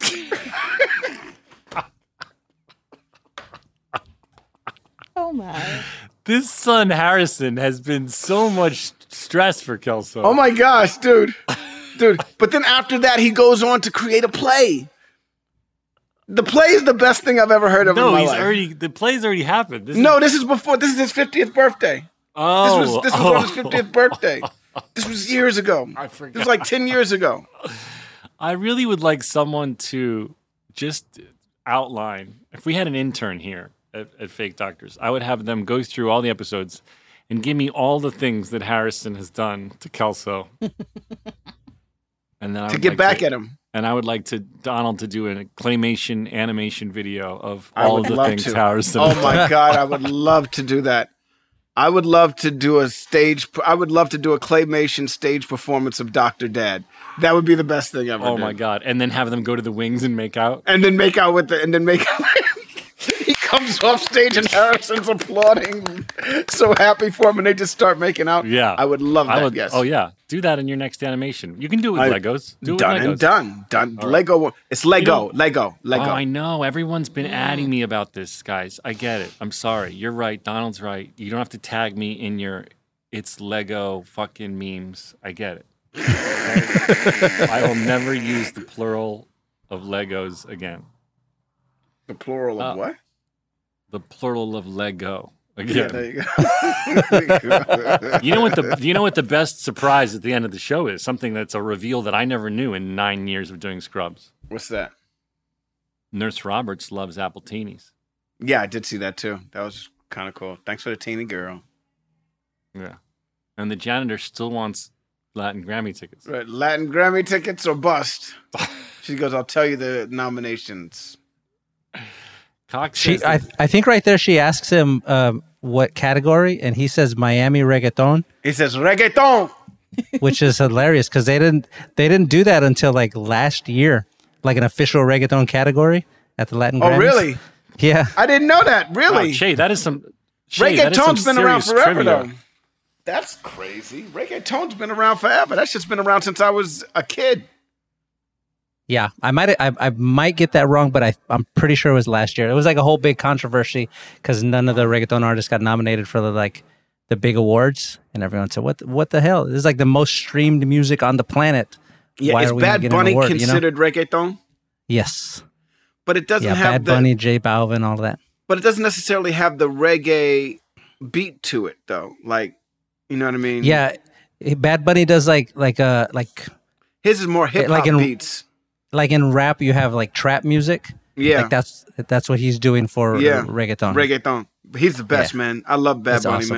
Oh my. This son, Harrison, has been so much stress for Kelso. Oh my gosh, dude. Dude. But then after that, he goes on to create a play. The play is the best thing I've ever heard of in No, my he's life. already, the play's already happened. This No, is, this is before. This is his fiftieth birthday. oh, This was this was oh. on his fiftieth birthday. This was years ago. I This forgot. was like ten years ago. I really would like someone to just outline, if we had an intern here at, at Fake Doctors, I would have them go through all the episodes and give me all the things that Harrison has done to Kelso. And then I To would get like back to, at him. And I would like to Donald to do a claymation animation video of I all would of the love things to. Harrison. Oh my God, I would love to do that. I would love to do a stage. I would love to do a claymation stage performance of Doctor Dad. That would be the best thing ever. Oh dude. my God! And then have them go to the wings and make out. And then make out with the. And then make out. He comes off stage and Harrison's applauding, so happy for him, and they just start making out. Yeah, I would love that. I would, yes. Oh yeah, do that in your next animation. You can do it with I- Legos. Do it done with Legos. and done. Done. Lego. It's Lego. Lego. Lego. Oh, I know. Everyone's been adding me about this, guys. I get it. I'm sorry. You're right. Donald's right. You don't have to tag me in your "it's Lego" fucking memes. I get it. I will never use the plural of Legos again. The plural of Uh, what? The plural of Lego Yeah, again. there you go. You know what the you know what the best surprise at the end of the show is? Something that's a reveal that I never knew in nine years of doing Scrubs. What's that? Nurse Roberts loves Appletinis. Yeah, I did see that too. That was kind of cool. Thanks for the teeny girl. Yeah, and the janitor still wants Latin Grammy tickets. Right, Latin Grammy tickets or bust. She goes, I'll tell you the nominations. Cox She, says I, that- I think right there she asks him um, what category, and he says Miami reggaeton, He says reggaeton. which is hilarious because they didn't they didn't do that until like last year, like an official reggaeton category at the Latin Oh, Grammys. really? Yeah. I didn't know that. Wow, Really? Shay, that is some Shay, that is some Reggaeton's been around serious forever, trivia. though. That's crazy. Reggaeton's been around forever. That's just been around since I was a kid. Yeah, I might I, I might get that wrong, but I I'm pretty sure it was last year. It was like a whole big controversy because none of the reggaeton artists got nominated for the like the big awards, and everyone said, "What what the hell? This is like the most streamed music on the planet. Yeah, Why is are we not Bad getting an Bunny award?" You know? considered reggaeton? Yes. But it doesn't Yeah, have Bad the, Bunny, J Balvin, all of that. but it doesn't necessarily have the reggae beat to it, though. Like, you know what I mean? Yeah, Bad Bunny does like like uh like His is more hip hop like in- beats. like in rap you have like trap music. Yeah. Like that's that's what he's doing for Yeah. reggaeton. Reggaeton. He's the best, Yeah. man. I love Bad That's Bunny, awesome. man.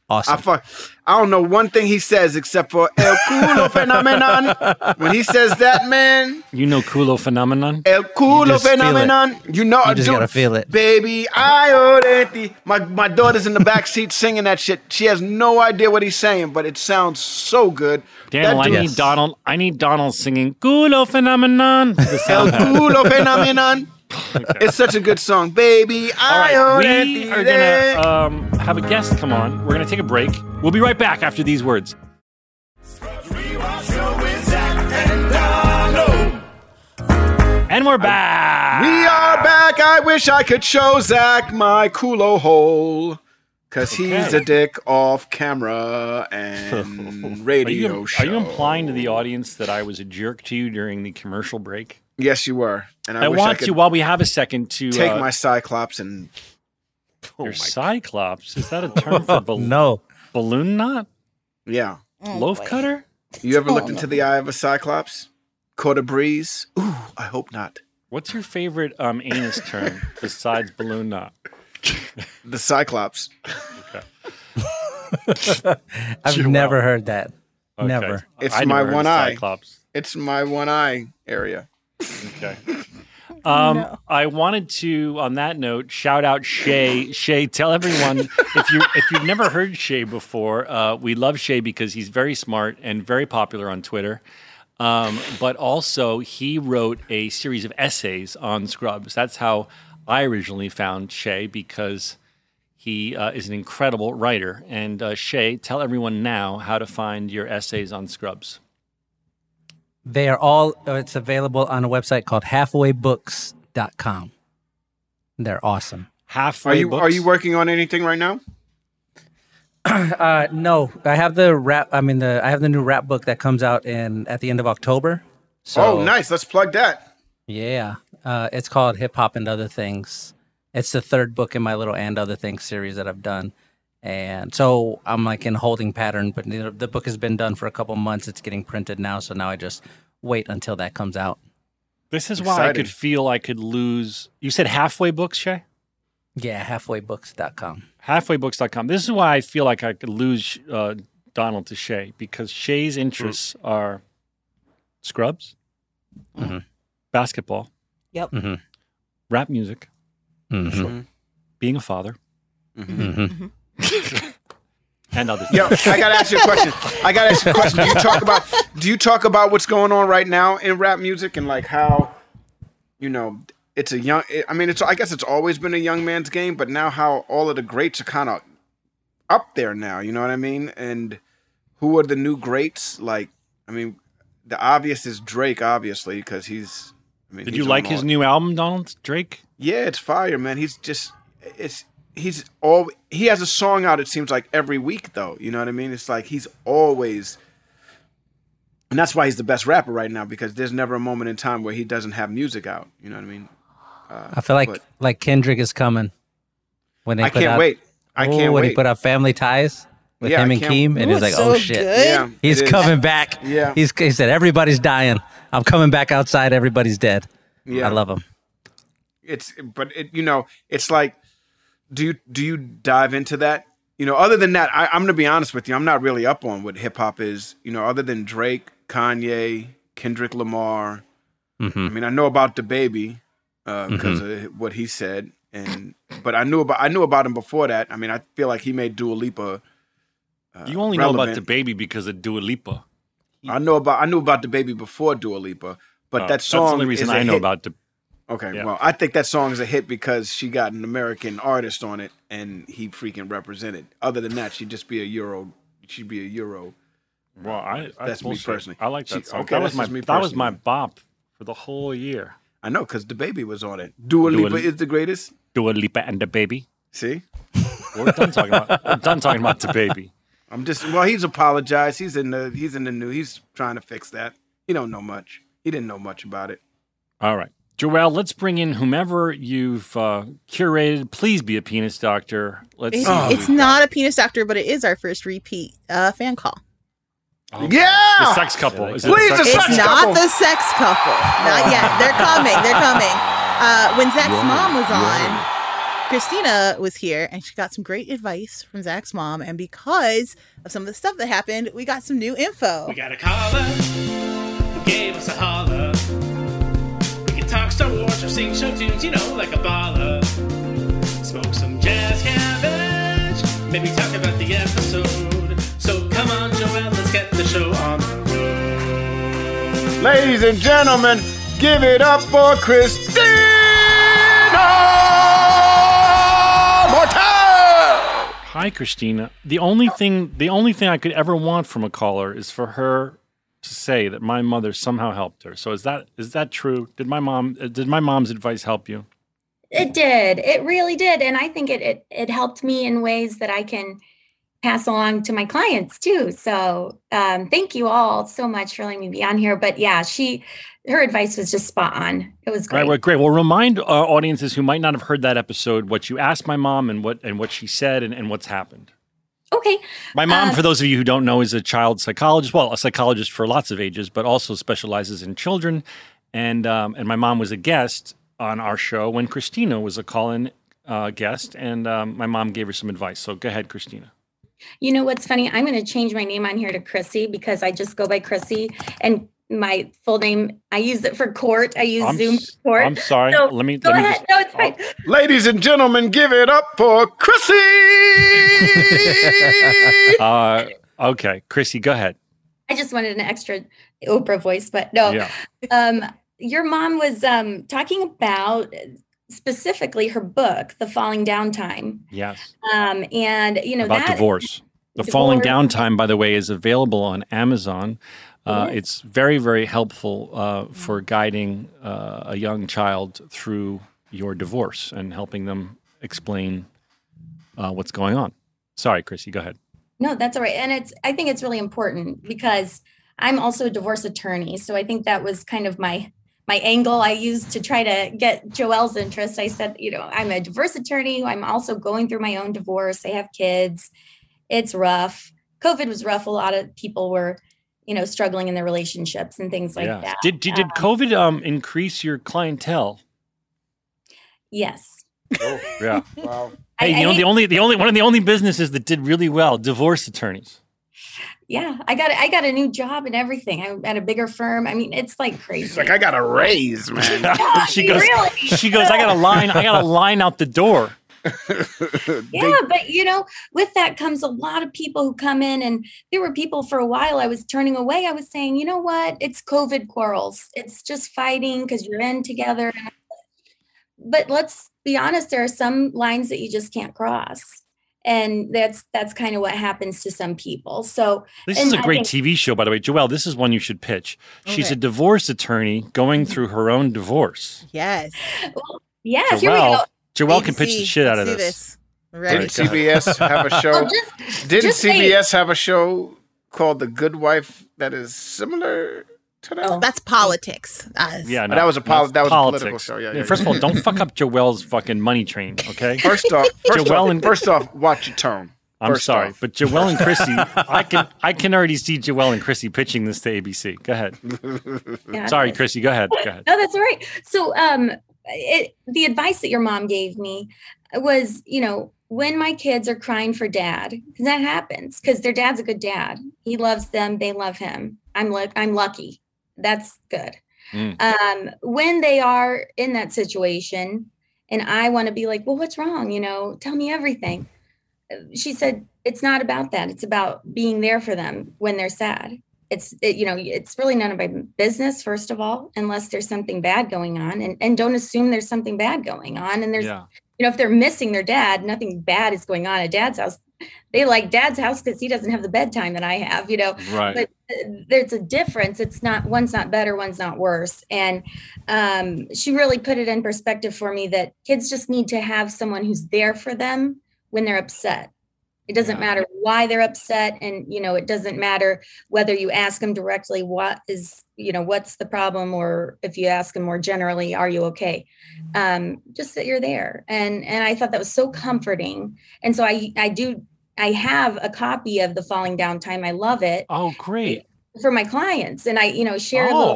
Awesome. I fuck. I don't know one thing he says except for El Culo Phenomenon. When he says that, man, You know Culo Phenomenon? El Culo just feel Phenomenon. You know, You just dude, gotta feel it. Baby, I already. My my daughter's in the back seat singing that shit. She has no idea what he's saying, but it sounds so good. Daniel, I That dude- need Donald. I need Donald singing Culo Phenomenon. The El sound pad. Culo Phenomenon. It's such a good song, baby. All I right, already. we are gonna um, have a guest come on. We're gonna take a break. We'll be right back after these words. Rewatch Show with Zach and Donald. And we're back. We are back. I wish I could show Zach my culo hole. Because he's Okay. a dick off camera and Are radio you, show. are you implying to the audience that I was a jerk to you during the commercial break? Yes, you were. And I, I, wish want I could to, while we have a second, to take uh, my Cyclops and your Cyclops. Is that a term for bal- No. balloon knot? yeah. Oh, Loaf boy. cutter? You ever Oh, looked no. into the eye of a Cyclops? Caught a breeze? Ooh, I hope not. What's your favorite um, anus term besides balloon knot? The Cyclops. I've Chihuahua. never heard that. Okay. Never. It's I my never heard one of eye. Cyclops. It's my one eye area. Okay. Um, I wanted to, on that note, shout out Shay. Shay, tell everyone if you if you've never heard Shay before, uh, we love Shay because he's very smart and very popular on Twitter. Um, but also, he wrote a series of essays on Scrubs. That's how I originally found Shay because he uh, is an incredible writer. And uh, Shay, tell everyone now how to find your essays on Scrubs. They are all, uh, it's available on a website called halfway books dot com. They're awesome. Halfway Are you books? are you working on anything right now? Uh, no, I have the rap, I mean, the I have the new rap book that comes out in at the end of October. So, oh, nice. Let's plug that. Yeah. Uh, it's called Hip Hop and Other Things. It's the third book in my little And Other Things series that I've done. And so I'm like in holding pattern, but you know, the book has been done for a couple months. It's getting printed now. So now I just wait until that comes out. This is why I Exciting. could feel I could lose. You said halfway books, Shay? Yeah, halfway books dot com. halfway books dot com. This is why I feel like I could lose uh, Donald to Shay because Shay's interests are Scrubs, Mhm. basketball, Yep. Mhm. rap music, Mm-hmm. being a father, Mm-hmm. and other Yo, things. I gotta ask you a question. I gotta ask you a question. Do you talk about do you talk about what's going on right now in rap music and like how, you know, it's a young. I mean, it's I guess it's always been a young man's game, but now how all of the greats are kind of up there now. You know what I mean? And who are the new greats? Like, I mean, the obvious is Drake, obviously, because he's. I mean, Did he's you on like all- his new album, Donald Drake? Yeah, it's fire, man. He's just it's he's all he has a song out. It seems like every week, though. You know what I mean? It's like he's always, and that's why he's the best rapper right now because there's never a moment in time where he doesn't have music out. You know what I mean? Uh, I feel like but like Kendrick is coming. When they I put can't out, wait. I Oh, can't when wait. he put out Family Ties with Yeah, him I and can't- Keem, and Ooh, he's like, it's "Oh so shit, good. yeah, he's it is. coming back." Yeah. he's he said, "Everybody's dying. I'm coming back outside. Everybody's dead." Yeah. I love him. It's but it you know it's like do you do you dive into that you know other than that I, I'm gonna be honest with you I'm not really up on what hip hop is you know other than Drake, Kanye, Kendrick Lamar. Mm-hmm. I mean I know about DaBaby uh, because of what he said and but I knew about I knew about him before that. I mean I feel like he made Dua Lipa. Uh, You only know about relevant. the baby because of Dua Lipa. I know about I knew about DaBaby before Dua Lipa, but Uh, that song That's the only reason is a I know hit. about the. Okay, Yeah. well, I think that song is a hit because she got an American artist on it, and he freaking represented. Other than that, she'd just be a Euro. She'd be a Euro. Well, I, I That's me bullshit. personally. I like that She- song. okay, that was that's my just me that was my personally. bop for the whole year. I know, because DaBaby was on it. Dua, Dua Lipa Li- is the greatest. Dua Lipa and the baby. See, We're done talking about. We're done talking about the baby. I'm just. Well, he's apologized. He's in the. He's in the new. He's trying to fix that. He don't know much. He didn't know much about it. All right, Joelle, let's bring in whomever you've uh, curated. Please be a penis doctor. Let's. It's, see who it's we've not a penis doctor, but it is our first repeat uh, fan call. got. Oh, Yeah! the sex couple. Is it Please, the the sex sex It's couple? not couple. the sex couple. Not yet. They're coming. They're coming. Uh, when Zach's mom was on, Christina was here and she got some great advice from Zach's mom. And because of some of the stuff that happened, we got some new info. We got a caller who gave us a holler. We can talk Star Wars or sing show tunes, you know, like a baller. Smoke some jazz cabbage, maybe talk about the episode. So come on, Joel, let's get the show on the road. Ladies and gentlemen, give it up for Christina Mortel! Hi, Christina. The only thing, the only thing I could ever want from a caller is for her to say that my mother somehow helped her. So is that is that true? Did my mom did my mom's advice help you? It did. It really did. And I think it, it, it helped me in ways that I can pass along to my clients too. So um, thank you all so much for letting me be on here. But yeah, she, her advice was just spot on. It was great. Right, well, great. Well, remind our audiences who might not have heard that episode what you asked my mom and what and what she said and, and what's happened. Okay. My mom, Um, for those of you who don't know, is a child psychologist. Well, a psychologist for lots of ages, but also specializes in children. And um, and my mom was a guest on our show when Christina was a call-in uh, guest, and um, my mom gave her some advice. So go ahead, Christina. You know what's funny? I'm going to change my name on here to Chrissy because I just go by Chrissy, and my full name, I use it for court. I use I'm Zoom s- for court. I'm sorry. So Let me- go let me ahead. just- No, it's fine. Ladies and gentlemen, give it up for Chrissy! Uh, okay, Chrissy, go ahead. I just wanted an extra Oprah voice, but no. Yeah. Um, your mom was um, talking about specifically her book, The Falling Down Time. Yes. Um, and, you know, About that divorce. The Falling Divorce. Down Time, by the way, is available on Amazon. Uh, It is. it's very, very helpful uh, for guiding uh, a young child through your divorce and helping them explain uh, what's going on. Sorry, Chrissy, go ahead. No, that's all right. And it's, I think it's really important because I'm also a divorce attorney. So I think that was kind of my, my angle I used to try to get Joelle's interest. I said, you know, I'm a divorce attorney. I'm also going through my own divorce. I have kids. It's rough. COVID was rough. A lot of people were, you know, struggling in their relationships and things like Yeah. that. Did, did, did Um, COVID um, increase your clientele? Yes. Yeah. Wow. Hey, I- you know, I- the only, the only, one of the only businesses that did really well, divorce attorneys. Yeah, I got I got a new job and everything. I'm at a bigger firm. I mean, it's like crazy. She's like, I got a raise, man. she goes, really? she goes, I got a line, I got a line out the door. Yeah, but you know, with that comes a lot of people who come in, and there were people for a while I was turning away. I was saying, you know what? It's COVID quarrels. It's just fighting because you're in together. But let's be honest, there are some lines that you just can't cross. And that's that's kind of what happens to some people. So This and is a I great think- T V show, by the way. Joelle, this is one you should pitch. She's Okay. a divorce attorney going through her own divorce. Yes. yeah, here we go. Joelle, Joelle can A B pitch C, the shit out of let's do this. Ready? Didn't C B S have a show? Well, just, Didn't just C B wait. S have a show called The Good Wife that is similar to that? Oh. That's politics. Uh, Yeah, no, that was a poli- that's that was a politics. political show. Yeah, yeah, First yeah. of all, don't fuck up Joelle's fucking money train, okay? First off, first Joelle off, and- first off, watch your tone. I'm First sorry, off. but Joelle and Chrissy, I can I can already see Joelle and Chrissy pitching this to A B C. Go ahead. Yeah, Sorry, that's- Chrissy, go ahead. Go ahead. No, that's all right. So, um, it, the advice that your mom gave me was, you know, when my kids are crying for dad, because that happens, because their dad's a good dad. He loves them. They love him. I'm like, I'm lucky. That's good. Mm. Um, when they are in that situation, and I want to be like, well, what's wrong? You know, tell me everything. She said, it's not about that. It's about being there for them when they're sad. It's, it, you know, it's really none of my business, first of all, unless there's something bad going on, and, and don't assume there's something bad going on. And there's, Yeah. you know, if they're missing their dad, nothing bad is going on at dad's house. They like dad's house because he doesn't have the bedtime that I have, you know, Right. but uh, there's a difference. It's not, one's not better, one's not worse. And um, she really put it in perspective for me that kids just need to have someone who's there for them when they're upset. It doesn't Yeah. matter why they're upset. And, you know, it doesn't matter whether you ask them directly, what is, you know, what's the problem? Or if you ask them more generally, are you okay? Um, just that you're there. And, and I thought that was so comforting. And so I, I do, I have a copy of The Falling Down Time. I love it Oh, great. for my clients. And I, you know, share a Oh, little,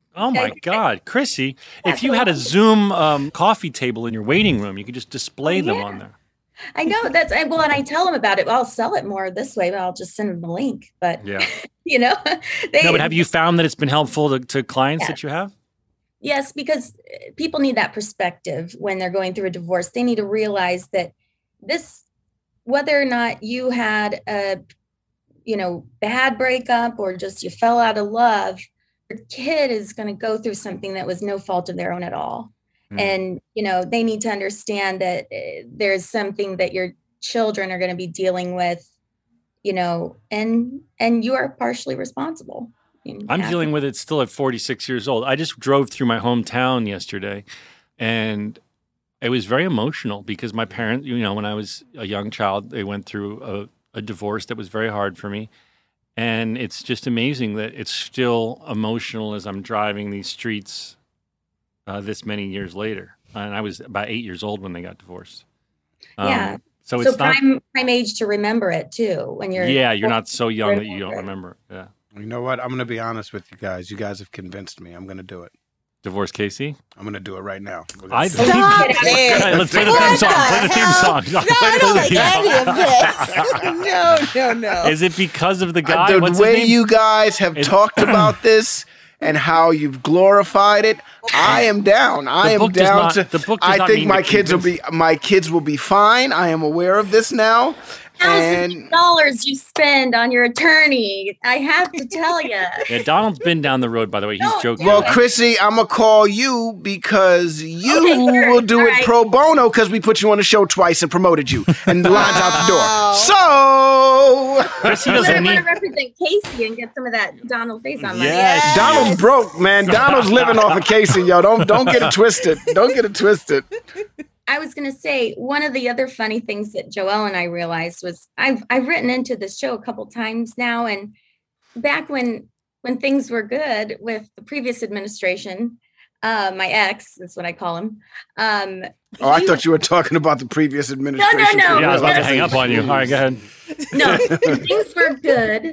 Oh my God, Chrissy! If you had a Zoom um, coffee table in your waiting room, you could just display Oh, them yeah. on there. I know that's I, well, and I tell them about it. Well, I'll sell it more this way, but I'll just send them the link. But Yeah. you know, they, No, but have you found that it's been helpful to, to clients Yeah. that you have? Yes, because people need that perspective when they're going through a divorce. They need to realize that this, whether or not you had a, you know, bad breakup or just you fell out of love, your kid is going to go through something that was no fault of their own at all. Mm. And, you know, they need to understand that uh, there's something that your children are going to be dealing with, you know, and, and you are partially responsible. You I'm have dealing to- with it still at forty-six years old. I just drove through my hometown yesterday, and it was very emotional because my parents, you know, when I was a young child, they went through a, a divorce that was very hard for me. And it's just amazing that it's still emotional as I'm driving these streets uh, this many years later. And I was about eight years old when they got divorced. Um, Yeah. So So it's not, prime prime age to remember it too when you're yeah, you're not so young that Remember you don't it. remember. Yeah. You know what? I'm going to be honest with you guys. You guys have convinced me. I'm going to do it. Divorce Casey? I'm going to do it right now. We're gonna I do it. Stop Get out. it. All right, let's play the What theme song. the Play the theme hell? song. No, I don't like any of this. No, no, no. Is it because of the Uh, guy? the What's his way name? you guys have Is- talked about this and how you've glorified it, I am down. I The am book does down not- to. the book does I not think mean my to kids will be. convince- My kids will be fine. I am aware of this now, Thousands and of dollars you spend on your attorney. I have to tell you. Yeah, Donald's been down the road, by the way. He's No, joking. well, Yeah. Chrissy, I'm gonna call you because you Okay, sure. will do All it right. pro bono because we put you on the show twice and promoted you, and the line's out the Wow. door. So. Chrissy I'm doesn't going to need. represent Casey and get some of that Donald face on money. Yes. Donald's broke, man. Donald's living off of Casey, yo. Don't don't get it twisted. Don't get it twisted. I was going to say one of the other funny things that Joelle and I realized was I've I've written into this show a couple times now, and back when when things were good with the previous administration, uh, my ex, that's what I call him. Um, Oh, I he- thought you were talking about the previous administration. no. Yeah, I was about to Yes. hang up on you. All right, go ahead. no, things were good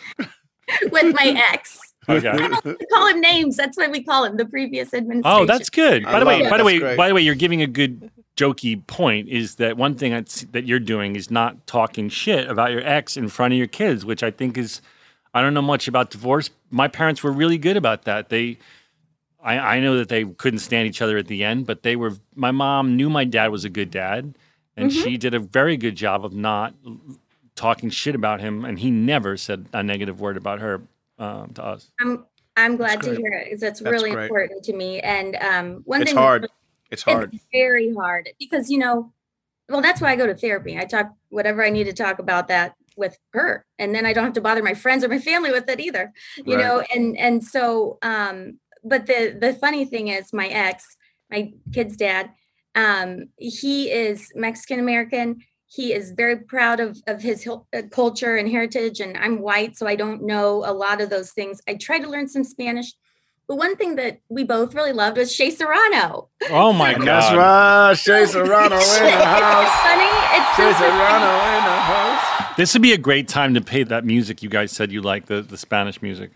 with my ex. Okay. We call him names. That's what we call him. The previous administration. Oh, that's good. I By the way, love it. by the That's way, great. by the way, you're giving a good jokey point. Is that one thing that's, that you're doing is not talking shit about your ex in front of your kids, which I think is. I don't know much about divorce. My parents were really good about that. They, I, I know that they couldn't stand each other at the end, but they were. My mom knew my dad was a good dad, and Mm-hmm. she did a very good job of not talking shit about him, and he never said a negative word about her um, to us. I'm I'm glad That's to great. hear it because that's, That's really great. important to me. And um, one It's thing hard. It's hard. It's very hard because you know, well, that's why I go to therapy. I talk whatever I need to talk about that with her, and then I don't have to bother my friends or my family with it either. You Right. know, and and so, um, but the the funny thing is, my ex, my kid's dad, um, he is Mexican American. He is very proud of of his hil- uh, culture and heritage, and I'm white, so I don't know a lot of those things. I tried to learn some Spanish. But one thing that we both really loved was Shea Serrano. Oh my And god! that's right. Shea Serrano in the It's house. funny. It's Shea so funny. Serrano in the house. This would be a great time to play that music you guys said you like, the, the Spanish music.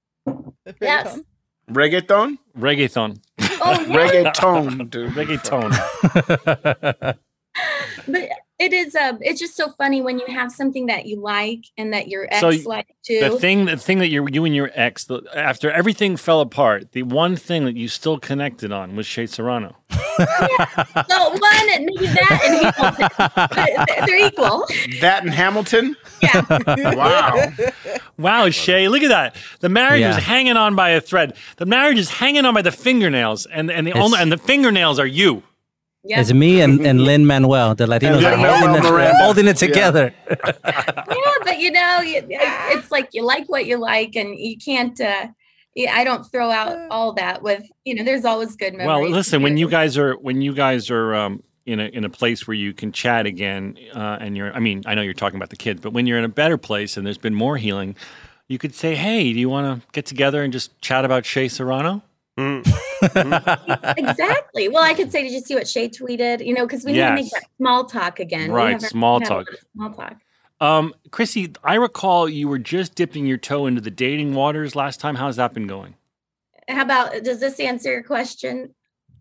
Yes. Reggaeton? Reggaeton. Oh, yeah. Reggaeton, dude. Reggaeton. But it is um it's just so funny when you have something that you like and that your ex So, like too. The thing, the thing that you, you and your ex, the, after everything fell apart, the one thing that you still connected on was Shea Serrano. So one and maybe that and Hamilton. They're- They're equal. That in Hamilton? Yeah. Wow. Wow, Shay, look at that. The marriage Yeah. is hanging on by a thread. The marriage is hanging on by the fingernails, and and the It's- only and the fingernails are you. Yeah. It's me and, and Lin Manuel, the Latinos, And are Lin-Manuel holding it, Miranda. holding it Yeah. together. Yeah, but you know, you- it's like you like what you like, and you can't. Uh, yeah, I don't throw out all that with you know. There's always good memories. Well, listen, when you guys are when you guys are um, in a in a place where you can chat again, uh, and you're, I mean, I know you're talking about the kids, but when you're in a better place and there's been more healing, you could say, "Hey, do you want to get together and just chat about Shea Serrano?" exactly. Well, I could say, did you see what Shay tweeted? You know, because we need to make Yes. that small talk again. We Right, haven't small had a talk. lot of Small talk. Um, Chrissy, I recall you were just dipping your toe into the dating waters last time. How's that been going? How about, does this answer your question?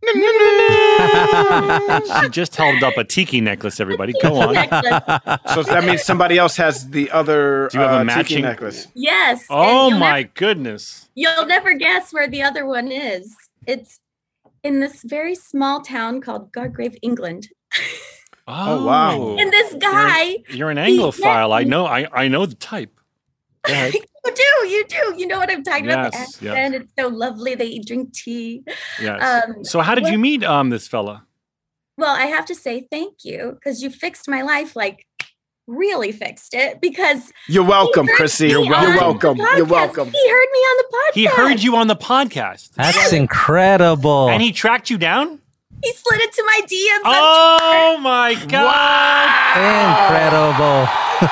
She just held up a tiki necklace, everybody. Go on. So that means somebody else has the other Do you have a uh, matching tiki necklace. Yes. Oh, and you'll my never- goodness. You'll never guess where the other one is. It's in this very small town called Gargrave, England. Oh, wow. And this guy, You're an he Anglophile. met I me- know. I, I know the type. Go ahead. you do, you do. You know what I'm talking about? The Yes, yes. accent. It's so lovely. They drink tea. Yes. Um, so, how did well- you meet um this fella? Well, I have to say thank you because you fixed my life, like really fixed it. Because You're welcome, he heard Chrissy. me You're on welcome. the You're podcast. welcome. He heard me on the podcast. He heard you on the podcast, That's incredible. and he tracked you down. He slid into my D Ms. on Oh my God! Incredible.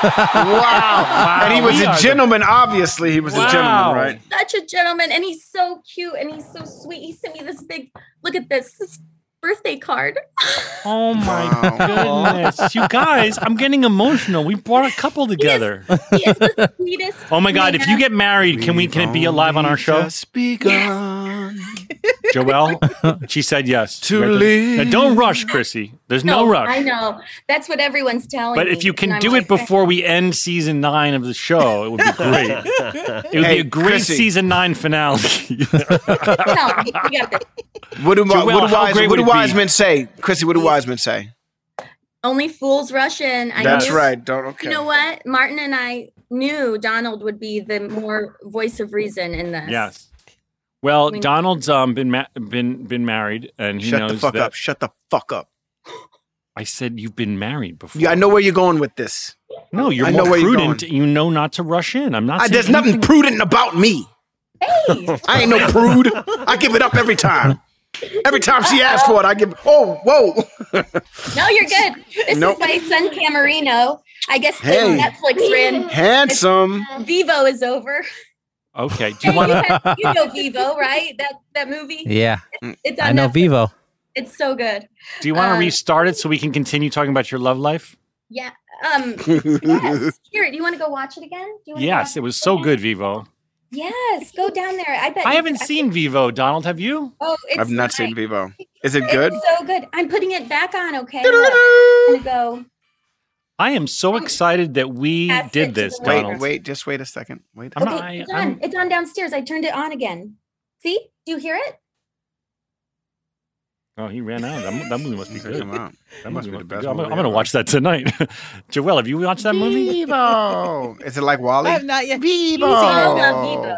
Wow. And he was we a are the- gentleman. Obviously, he was Wow. a gentleman, right? such a gentleman, and he's so cute and he's so sweet. He sent me this big, look at this, this birthday card. Oh my Wow. goodness, you guys! I'm getting emotional. We brought a couple together. He is the sweetest. Oh my God! If you get married, can we? Can it be live on our show? Just begun Joelle, she said yes. to You ready? live. Now, don't rush, Chrissy. There's no, rush. I know. That's what everyone's telling But me. if you can and I'm do like, it before we end season nine of the show, it would be great. It would Hey, be a great Chrissy. season nine finale. No, you got this. What do, Joelle, what do, how wise, great what would do it be? wise men say? Chrissy, what do wise men say? Only fools rush in. I That's knew, right. Don't, okay. You know what? Martin and I knew Donald would be the more voice of reason in this. Yes. Well, We- Donald's um been ma- been been married, and he Shut knows the fuck that. up. Shut the fuck up. I said you've been married before. Yeah, I know where you're going with this. No, you're I know more where you're prudent. You know not to rush in. I'm not. I, saying there's nothing anything- prudent about me. Hey, I ain't no prude. I give it up every time. Every time she asks for it, I give. Oh, whoa. no, you're good. This Nope. is my son Camarino. I guess the Hey. Netflix ran. Handsome. Vivo is over. Okay. Do Hey, you want you, to? have- you know Vivo, right? That that movie. Yeah, It's on I know Netflix. Vivo. It's so good. Do you want to um, restart it so we can continue talking about your love life? Yeah. Um. Yes. Here, do you want to go watch it again? Do you wanna go Yes, watch it was so again? good, Vivo. Yes, go down there. I bet. I you- haven't seen Vivo, Donald. Have you? Oh, it's I've not nice. seen Vivo. Is it It's good? so good. I'm putting it back on. Okay. Look, I'm gonna go. I am so excited that we Pass it did to this, the Wait, Donald. wait. Just wait a second. Wait. I'm Okay, not. I, it's on. I'm, It's on downstairs. I turned it on again. See? Do you hear it? oh, he ran out. That, mo- that movie must be good. Come on. That must movie be the must be best good. I'm, movie I'm going to ever. watch that tonight. Joelle, have you watched that movie? Vivo. Is it like Wally? I have not yet. Vivo. I love Vivo.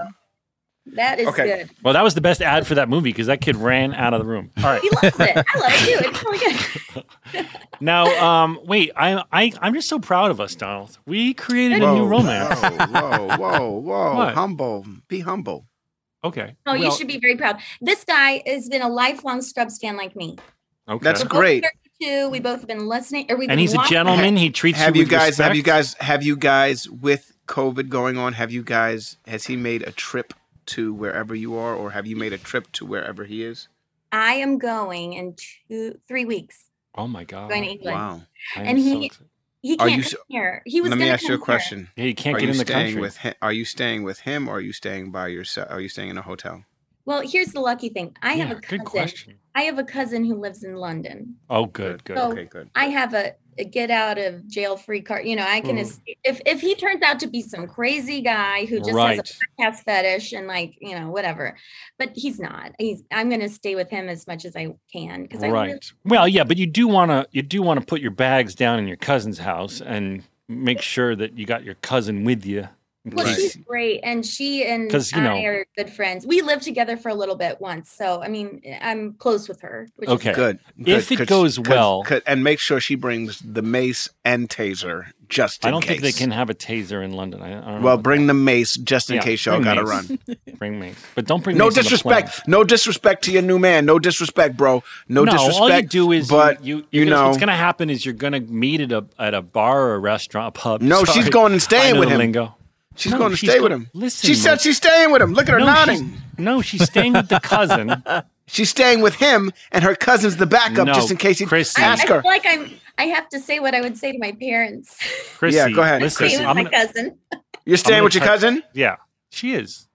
That is Okay. good. Well, that was the best ad for that movie because that kid ran out of the room. All right. He loves it. I love it too. It's really good. Now, um, wait. I, I, I'm just so proud of us, Donald. We created a Whoa, new romance. Whoa, whoa, whoa, whoa. What? Humble. Be humble. Okay. Oh, you Well, should be very proud. This guy has been a lifelong Scrubs fan like me. Okay. That's We're both great. thirty-two. We both have been listening. Or we've and been he's a watching- gentleman. He treats Have you you with guys have respect. you guys have you guys with COVID going on, have you guys has he made a trip to wherever you are, or have you made a trip to wherever he is? I am going in two, three weeks. Oh my God. Going to England. Wow. I am and so he- excited. He Are can't you come s- here. He was Let me gonna ask you a come here. question. Yeah, you can't Are get you in the staying country. with him? Are you staying with him, or are you staying by yourself? Are you staying in a hotel? Well, here's the lucky thing. I yeah, have a good cousin. question. I have a cousin who lives in London. Oh, good, good. So- Okay, good. I have a, a get out of jail free card. You know, I can Mhm. escape. if if he turns out to be some crazy guy who just Right. has a podcast fetish and like you know whatever, but he's not. He's I'm going to stay with him as much as I can because I Right. really, Well, yeah, but you do want to you do want to put your bags down in your cousin's house and make sure that you got your cousin with you. in well, case- she's great, and she and 'Cause, you I know- are good friends. We lived together for a little bit once, so I mean, I'm close with her. Which Okay. is Good. If Good, it 'cause- goes 'cause- well- 'cause- and make sure she brings the mace and taser just in I don't case. think they can have a taser in London. I, I don't know Well, about bring the mace just in Yeah, case y'all bring gotta mace. run. that. Bring mace, but don't bring No mace on the disrespect. plane. No disrespect to your new man. No disrespect, bro. No, No, disrespect. all you do is but you, you, you you're gonna- know, what's going to happen is you're going to meet at a at a bar or a restaurant, a pub. No, Sorry. she's going and staying I know with the him. Lingo. she's No, going to she's stay go- with him. Listen, she said Mel- she's staying with him. Look at her no, nodding. she's, no, she's staying with the cousin. She's staying with him, and her cousin's the backup No, just in case he Chrissy. I, I ask feel her. like I'm. I have to say what I would say to my parents. Chrissy, Yeah, go ahead, Listen, Stay with I'm my gonna, cousin. You're staying gonna with your try- cousin? yeah, she is.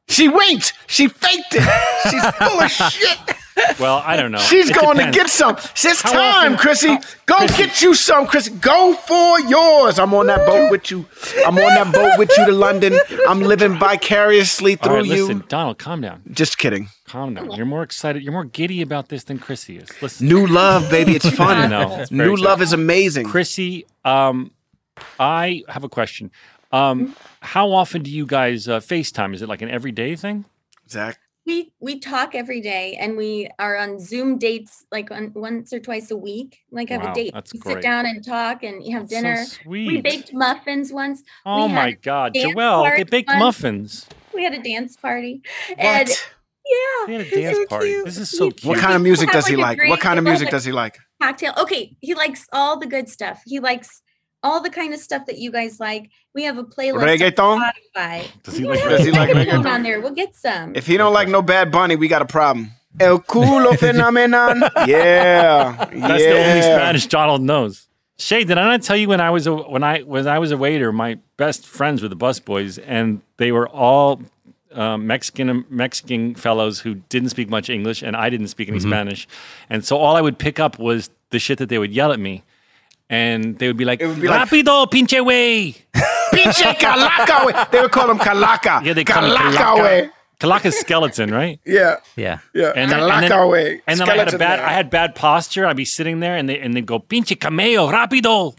She winked. She faked it. She's full of shit. Well, I don't know. She's It going depends. to get some. It's How time, often- Chrissy. how- Go Chrissy. get you some, Chrissy. Go for yours. I'm on that boat with you. I'm on that boat with you to London. I'm living vicariously All through right, you. listen, Donald, calm down. Just kidding. Calm down. You're more excited. You're more giddy about this than Chrissy is. Listen, New love, baby. It's fun. I know. It's very New true. love is amazing. Chrissy, um, I have a question. Um, how often do you guys uh, FaceTime? Is it like an everyday thing? Zach. We we talk every day, and we are on Zoom dates like on, once or twice a week. Like have Wow, a date. that's We great. sit down and talk, and you have That's so dinner. sweet. We baked muffins once. Oh we my had God, dance Joelle, they party baked once. muffins. We had a dance party, and What? yeah, They had a it's dance so party. cute. This is so We- cute. What we kind of music have, does he a like? What drink. kind of It was music a does he like? Cocktail. Okay, he likes all the good stuff. He likes all the kind of stuff that you guys like. We have a playlist Reggaeton? on Spotify. Does he We like have Does he like reggaeton reggaeton? on there? We'll get some. If he don't like no Bad Bunny, we got a problem. El culo phenomenon. Yeah. That's yeah. the only Spanish Donald knows. Shay, did I not tell you when I was a when I when I was a waiter, my best friends were the busboys, and they were all um, Mexican Mexican fellows who didn't speak much English, and I didn't speak any Mm-hmm. Spanish, and so all I would pick up was the shit that they would yell at me, and they would be like, It would be like- "Rapido, pinche way." Pinche calaca, wey. They would call him calaca. Yeah, they call him calaca, Calaca. wey. Calaca's skeleton, right? Yeah. Yeah. Yeah. And then, and Calaca, then, wey. and then I had a Skeleton bad, man. I had bad posture. I'd be sitting there, and they and they go, "Pinche camello, rapido."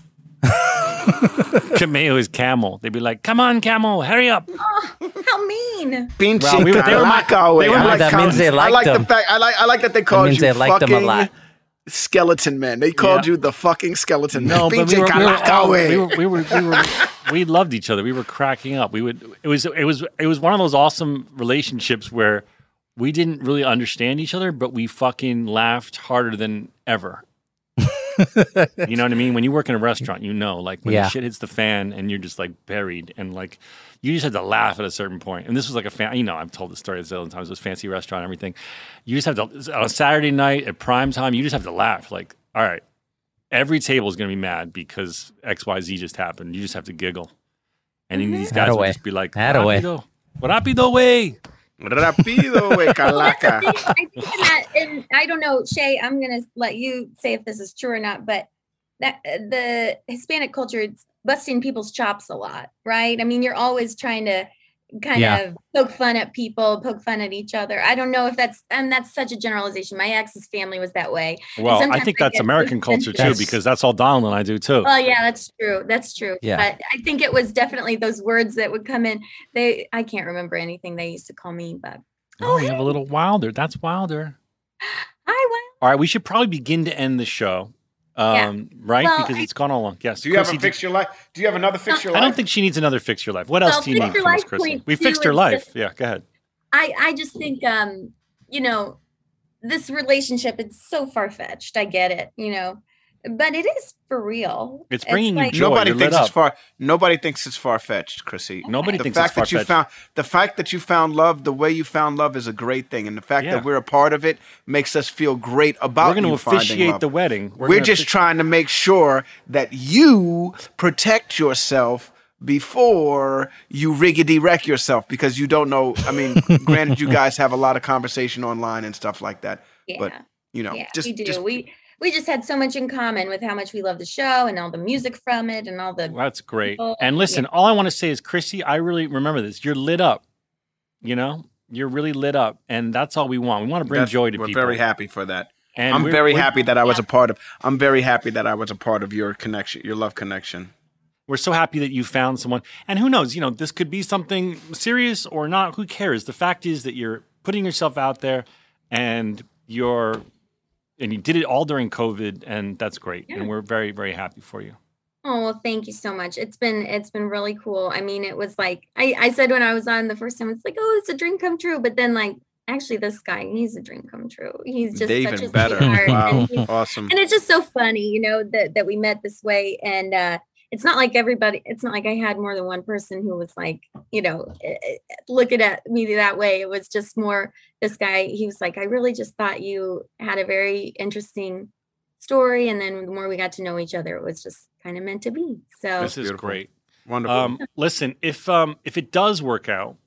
Cameo is camel. They'd be like, "Come on, camel, hurry up!" How mean. Pinche Well, we were- they were my- calaca, wey. they were I my- like that how- means they I liked like the them. fact. I like. I like that they called means you they liked them a fucking lot. skeleton man. They called Yeah. you the fucking skeleton man. No, but Pinche we were, we, were calaca, all- wey. we were we were we were we loved each other. We were cracking up. We would it was it was it was one of those awesome relationships where we didn't really understand each other, but we fucking laughed harder than ever. You know what I mean? When you work in a restaurant, you know, like when Yeah. the shit hits the fan and you're just like buried and like you just have to laugh at a certain point. And this was like a fan, you know, I've told the story a zillion times. It was a fancy restaurant, and everything. You just have to on a Saturday night at prime time. You just have to laugh. Like, all right, every table is going to be mad because X Y Z just happened. You just have to giggle, and then these guys Atta will way. just be like, Atta way. "Rapido, rapido way." Rapido, wey, calaca. I think, I think in that, and I don't know, Shay, I'm going to let you say if this is true or not, but that the Hispanic culture, it's busting people's chops a lot, right? I mean, you're always trying to kind Yeah. of poke fun at people, poke fun at each other. I don't know if that's, and that's such a generalization. My ex's family was that way. Well, I sometimes think I that's get American offended. culture too, That's- because that's all Donald and I do too. Well, yeah, that's true. That's true. Yeah. But I think it was definitely those words that would come in. They, I can't remember anything they used to call me, but Oh, you have a little Wilder. That's Wilder. hi, well, All right, we should probably begin to end the show, um, right? Well, because I- it's gone all long. Yes. Do you have Chrissy, a fix your life? Do you have another fix your I life? don't think she needs another fix your life. What else Well, do you Fix need Your from us, Life Chrissy? point We two fixed your is life. just- Yeah, go ahead. I, I just think, um, you know, this relationship, it's so far fetched. I get it, you know, but it is for real. It's bringing you like, joy. Nobody You're lit thinks it's up. far. Nobody thinks it's far fetched, Chrissy. Nobody The thinks fact it's that you far-fetched. found the fact that you found love, the way you found love, is a great thing, and the fact Yeah. that we're a part of it makes us feel great about. We're going to you finding officiate love. the wedding. We're, gonna just offici- trying to make sure that you protect yourself before you riggedy wreck yourself, because you don't know. I mean, granted, you guys have a lot of conversation online and stuff like that, yeah, but you know, yeah, just we do. just we we just had so much in common with how much we love the show and all the music from it and all the. That's great. people. And listen, all I want to say is, Chrissy, I really remember this. You're lit up. You know, you're really lit up, and that's all we want. We want to bring that's- joy to we're people. very happy for that. And I'm we're- very we're- happy that I was a part of. I'm very happy that I was a part of your connection, your love connection. We're so happy that you found someone. And who knows, you know, this could be something serious or not. Who cares? The fact is that you're putting yourself out there, and you're and you did it all during COVID, and that's great. Yeah. And we're very, very happy for you. Oh, well, thank you so much. It's been it's been really cool. I mean, it was like I, I said when I was on the first time, it's like, oh, it's a dream come true. But then, like, actually, this guy, he's a dream come true. He's just They such even a better. sweetheart, Wow, and he's- awesome. and it's just so funny, you know, that that we met this way. And uh it's not like everybody, it's not like I had more than one person who was like, you know, eh, eh, looking at me that way. It was just more this guy. He was like, I really just thought you had a very interesting story. And then the more we got to know each other, it was just kind of meant to be. So This is Beautiful. great. Wonderful. Um, listen, if um, if it does work out,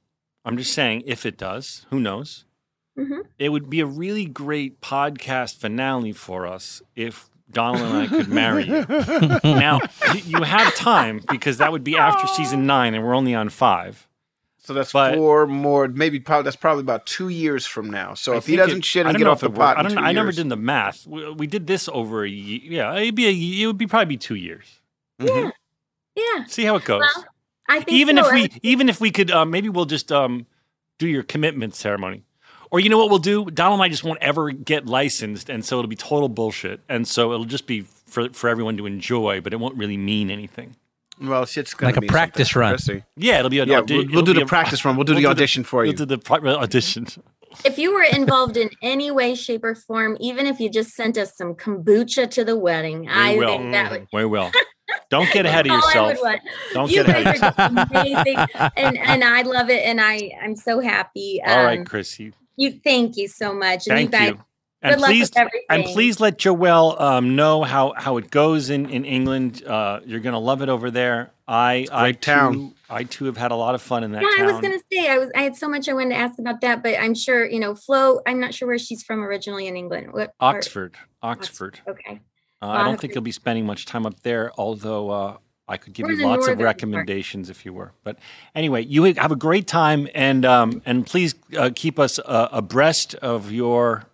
I'm just saying, if it does, who knows? Mm-hmm. It would be a really great podcast finale for us if Donald and I could marry you. Now, you have time because that would be after season nine and we're only on five. So that's But- four more, maybe probably that's probably about two years from now. So I if he think doesn't it- shit I and don't get know off if the it worked. pot, I in don't. two I never years- did the math. We, we did this over a year. Yeah, it'd be a. It would be probably be two years. Mhm. Yeah. See how it goes. Well, I think even so. if we, even if we could, uh, maybe we'll just um, do your commitment ceremony, or you know what we'll do? Donald and I just won't ever get licensed, and so it'll be total bullshit, and so it'll just be for for everyone to enjoy, but it won't really mean anything. Well, shit's gonna Like a be practice something, run. Chrissy. Yeah, it'll be an Yeah, audi- we'll, we'll it'll do be the a- practice run. We'll do we'll the audition for you. We'll do the pri- audition. If you were involved in any way, shape, or form, even if you just sent us some kombucha to the wedding, I will. think that would. We will. Don't get ahead of all I yourself. would want. Don't you get ahead of guys yourself. are amazing, and and I love it, and I I'm so happy. Um, All right, Chrissy. You thank you so much, and Thank you guys. you. And good luck please, with everything. and please let Joelle um, know how, how it goes in in England. Uh, you're gonna love it over there. I I great town. too I too have had a lot of fun in that Yeah, town. I was gonna say I was I had so much I wanted to ask about that, but I'm sure you know Flo. I'm not sure where she's from originally in England. What part? Oxford, Oxford. Okay. Uh, Well, I I'll don't have think to- you'll be spending much time up there, although uh, I could give We're in you the lots of northern part. recommendations if you were. But anyway, you have a great time, and um, and please uh, keep us uh, abreast of your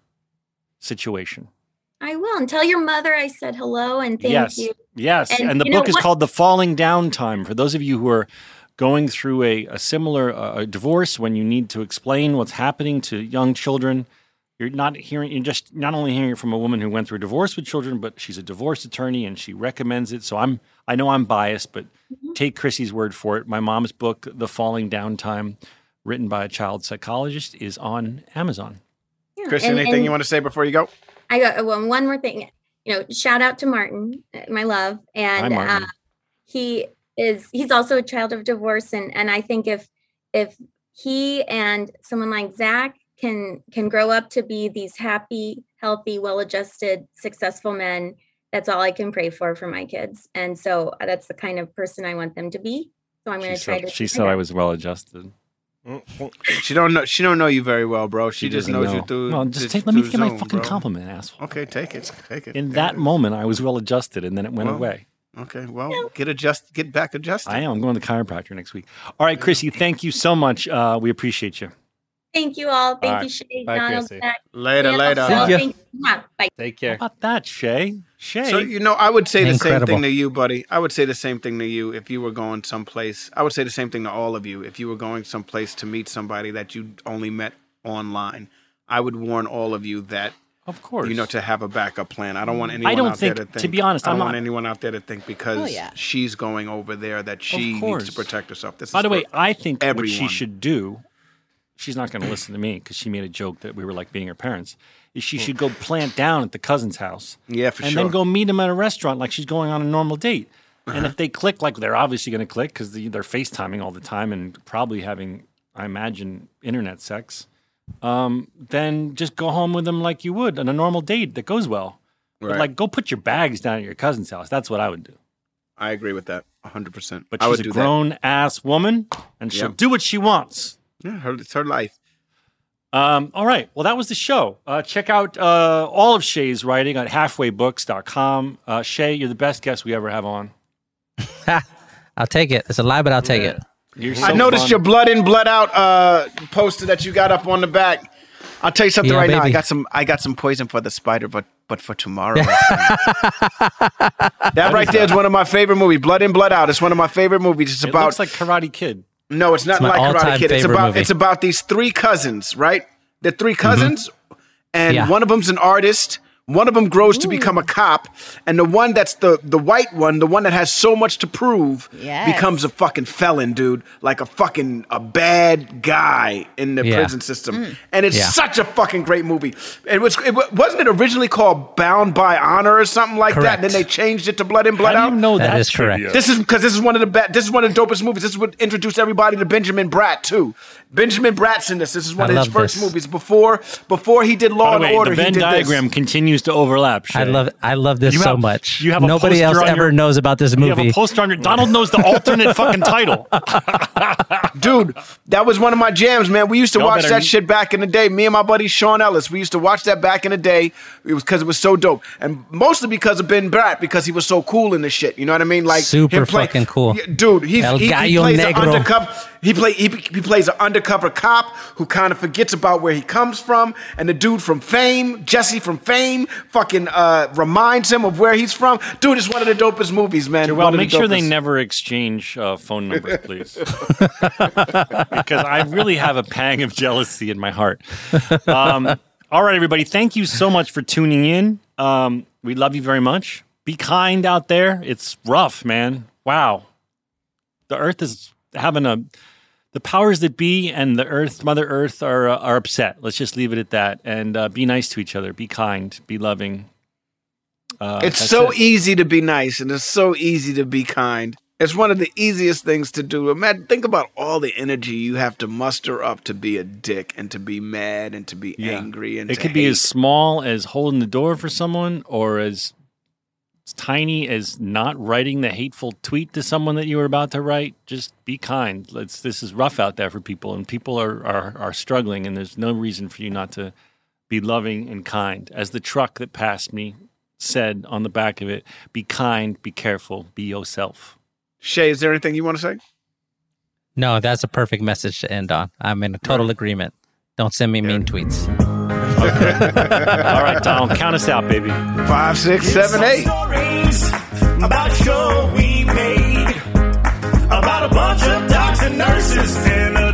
situation. I will, and tell your mother I said hello and thank yes, you. yes, and, And the you know book is what? called "The Falling Down Time." For those of you who are going through a, a similar uh, divorce, when you need to explain what's happening to young children, you're not hearing. You're just not only hearing it from a woman who went through a divorce with children, but she's a divorce attorney and she recommends it. So I'm, I know I'm biased, but Mm-hmm. take Chrissy's word for it. My mom's book, "The Falling Down Time," written by a child psychologist, is on Amazon. Yeah, Chrissy, and- anything and you want to say before you go? I got well, one more thing. You know, shout out to Martin, uh, my love, and Hi, Martin. uh, he is he's also a child of divorce, and and I think if if he and someone like Zach can can grow up to be these happy, healthy, well-adjusted, successful men, that's all I can pray for for my kids, and so uh, that's the kind of person I want them to be. So I'm going She to try said, to. she said I was well adjusted. She don't know. She don't know you very well, bro. She, She just doesn't knows know. you through. Well, just just take, let me through get my Zoom, fucking bro. compliment, asshole. Okay, take it. Take it. In take that it. moment, I was well adjusted, and then it went Well, away. Okay, well, get adjust, get back adjusted. I am. I'm going to the chiropractor next week. All right, Chrissy, thank you so much. Uh, we appreciate you. Thank you all. Thank All you, right. Shay, Bye, Donald, Chrissy. Zach. Later, Dan, later. also, See ya. thank you. Mwah. Bye. Take How care. about that, Shay? Shay. So you know, I would say the same Incredible. thing to you, buddy. I would say the same thing to you if you were going someplace. I would say the same thing to all of you if you were going someplace to meet somebody that you only met online. I would warn all of you that of course. you know to have a backup plan. I don't want anyone don't out think- there to to think. be honest, I don't I'm want not- anyone out there to think because Oh, yeah. she's going over there that she needs course. to protect herself. This By is the way, for I think what she everyone. should do, she's not going to listen to me because she made a joke that we were like being her parents, is she should go plant down at the cousin's house. Yeah, for and sure. then go meet him at a restaurant like she's going on a normal date. And if they click, like they're obviously going to click because they're FaceTiming all the time and probably having, I imagine, internet sex, um, then just go home with them like you would on a normal date that goes well. But Right. like, go put your bags down at your cousin's house. That's what I would do. I agree with that one hundred percent. But I she's would a do grown ass woman, and she'll Yep. do what she wants. that. Yeah, her, it's her life. Um, all right. Well, that was the show. Uh, check out uh, all of Shay's writing at halfway books dot com. Uh, Shay, you're the best guest we ever have on. I'll take it. It's a lie, but I'll take it. You're I so noticed fun. your blood in, blood out uh, poster that you got up on the back. I'll tell you something Yeah, right now. I baby. got some. I got some poison for the spider, but but for tomorrow. That right there is one of my favorite movies. Blood in, blood out. It's one of my favorite movies. It's It about looks like Karate Kid. no, it's not It's my like Karate all-time Kid. It's favorite about movie. it's about these three cousins, right? They're three cousins, and Yeah. one of them's an artist. One of them grows to become a cop, and the one that's the the white one, the one that has so much to prove, Yes. becomes a fucking felon, dude. Like a fucking a bad guy in the Yeah. prison system, and it's Yeah. such a fucking great movie. It was it wa- wasn't it originally called Bound by Honor or something like that. Correct. And then they changed it to Blood in, Blood How Out. do you know That that is correct. trivia? This is because this is one of the be- this is one of the dopest movies. This is what introduced everybody to Benjamin Bratt too. Benjamin Bratt's in this. This is one I of his love first this. movies before before he did Law By the and way, Order. the Venn he did diagram this. continues continues to overlap. Shay. I love I love this You so have- much. you have a Nobody poster else on ever your- knows about this You have a movie. poster on your. Donald knows the alternate fucking title. Dude, that was one of my jams, man. We used to Y'all watch better- that shit back in the day. Me and my buddy Sean Ellis, we used to watch that back in the day. It was because it was so dope, and mostly because of Ben Bratt, because he was so cool in the shit. You know what I mean? Like Super him play- fucking cool. Yeah, dude. He's, El he, he Gallo plays an Negro. undercover. He play he, he plays an undercover cop who kind of forgets about where he comes from, and the dude from Fame, Jesse from Fame, fucking uh, reminds him of where he's from. Dude, it's one of the dopest movies, man. Well, One of the make sure they dopest. never exchange uh, phone numbers, please, because I really have a pang of jealousy in my heart. Um, all right, everybody, thank you so much for tuning in. Um, we love you very much. Be kind out there. It's rough, man. Wow, the Earth is having a. The powers that be and the Earth, Mother Earth, are uh, are upset. Let's just leave it at that. And uh, be nice to each other. Be kind. Be loving. Uh, It's that's so it. easy to be nice, and it's so easy to be kind. It's one of the easiest things to do. Imagine, think about all the energy you have to muster up to be a dick and to be mad and to be Yeah. angry. And It to could be hate. as small as holding the door for someone, or as tiny as not writing the hateful tweet to someone that you were about to write. Just be kind. Let's. This is rough out there for people, and people are are, are struggling, and there's no reason for you not to be loving and kind. As the truck that passed me said on the back of it, be kind, be careful, be yourself. Shay, is there anything you want to say? No, that's a perfect message to end on. I'm in a total agreement. Don't send me mean tweets. All right, Donald, count us out, baby. Five, six, seven, eight. Stories about show we made about a bunch of docs and nurses and a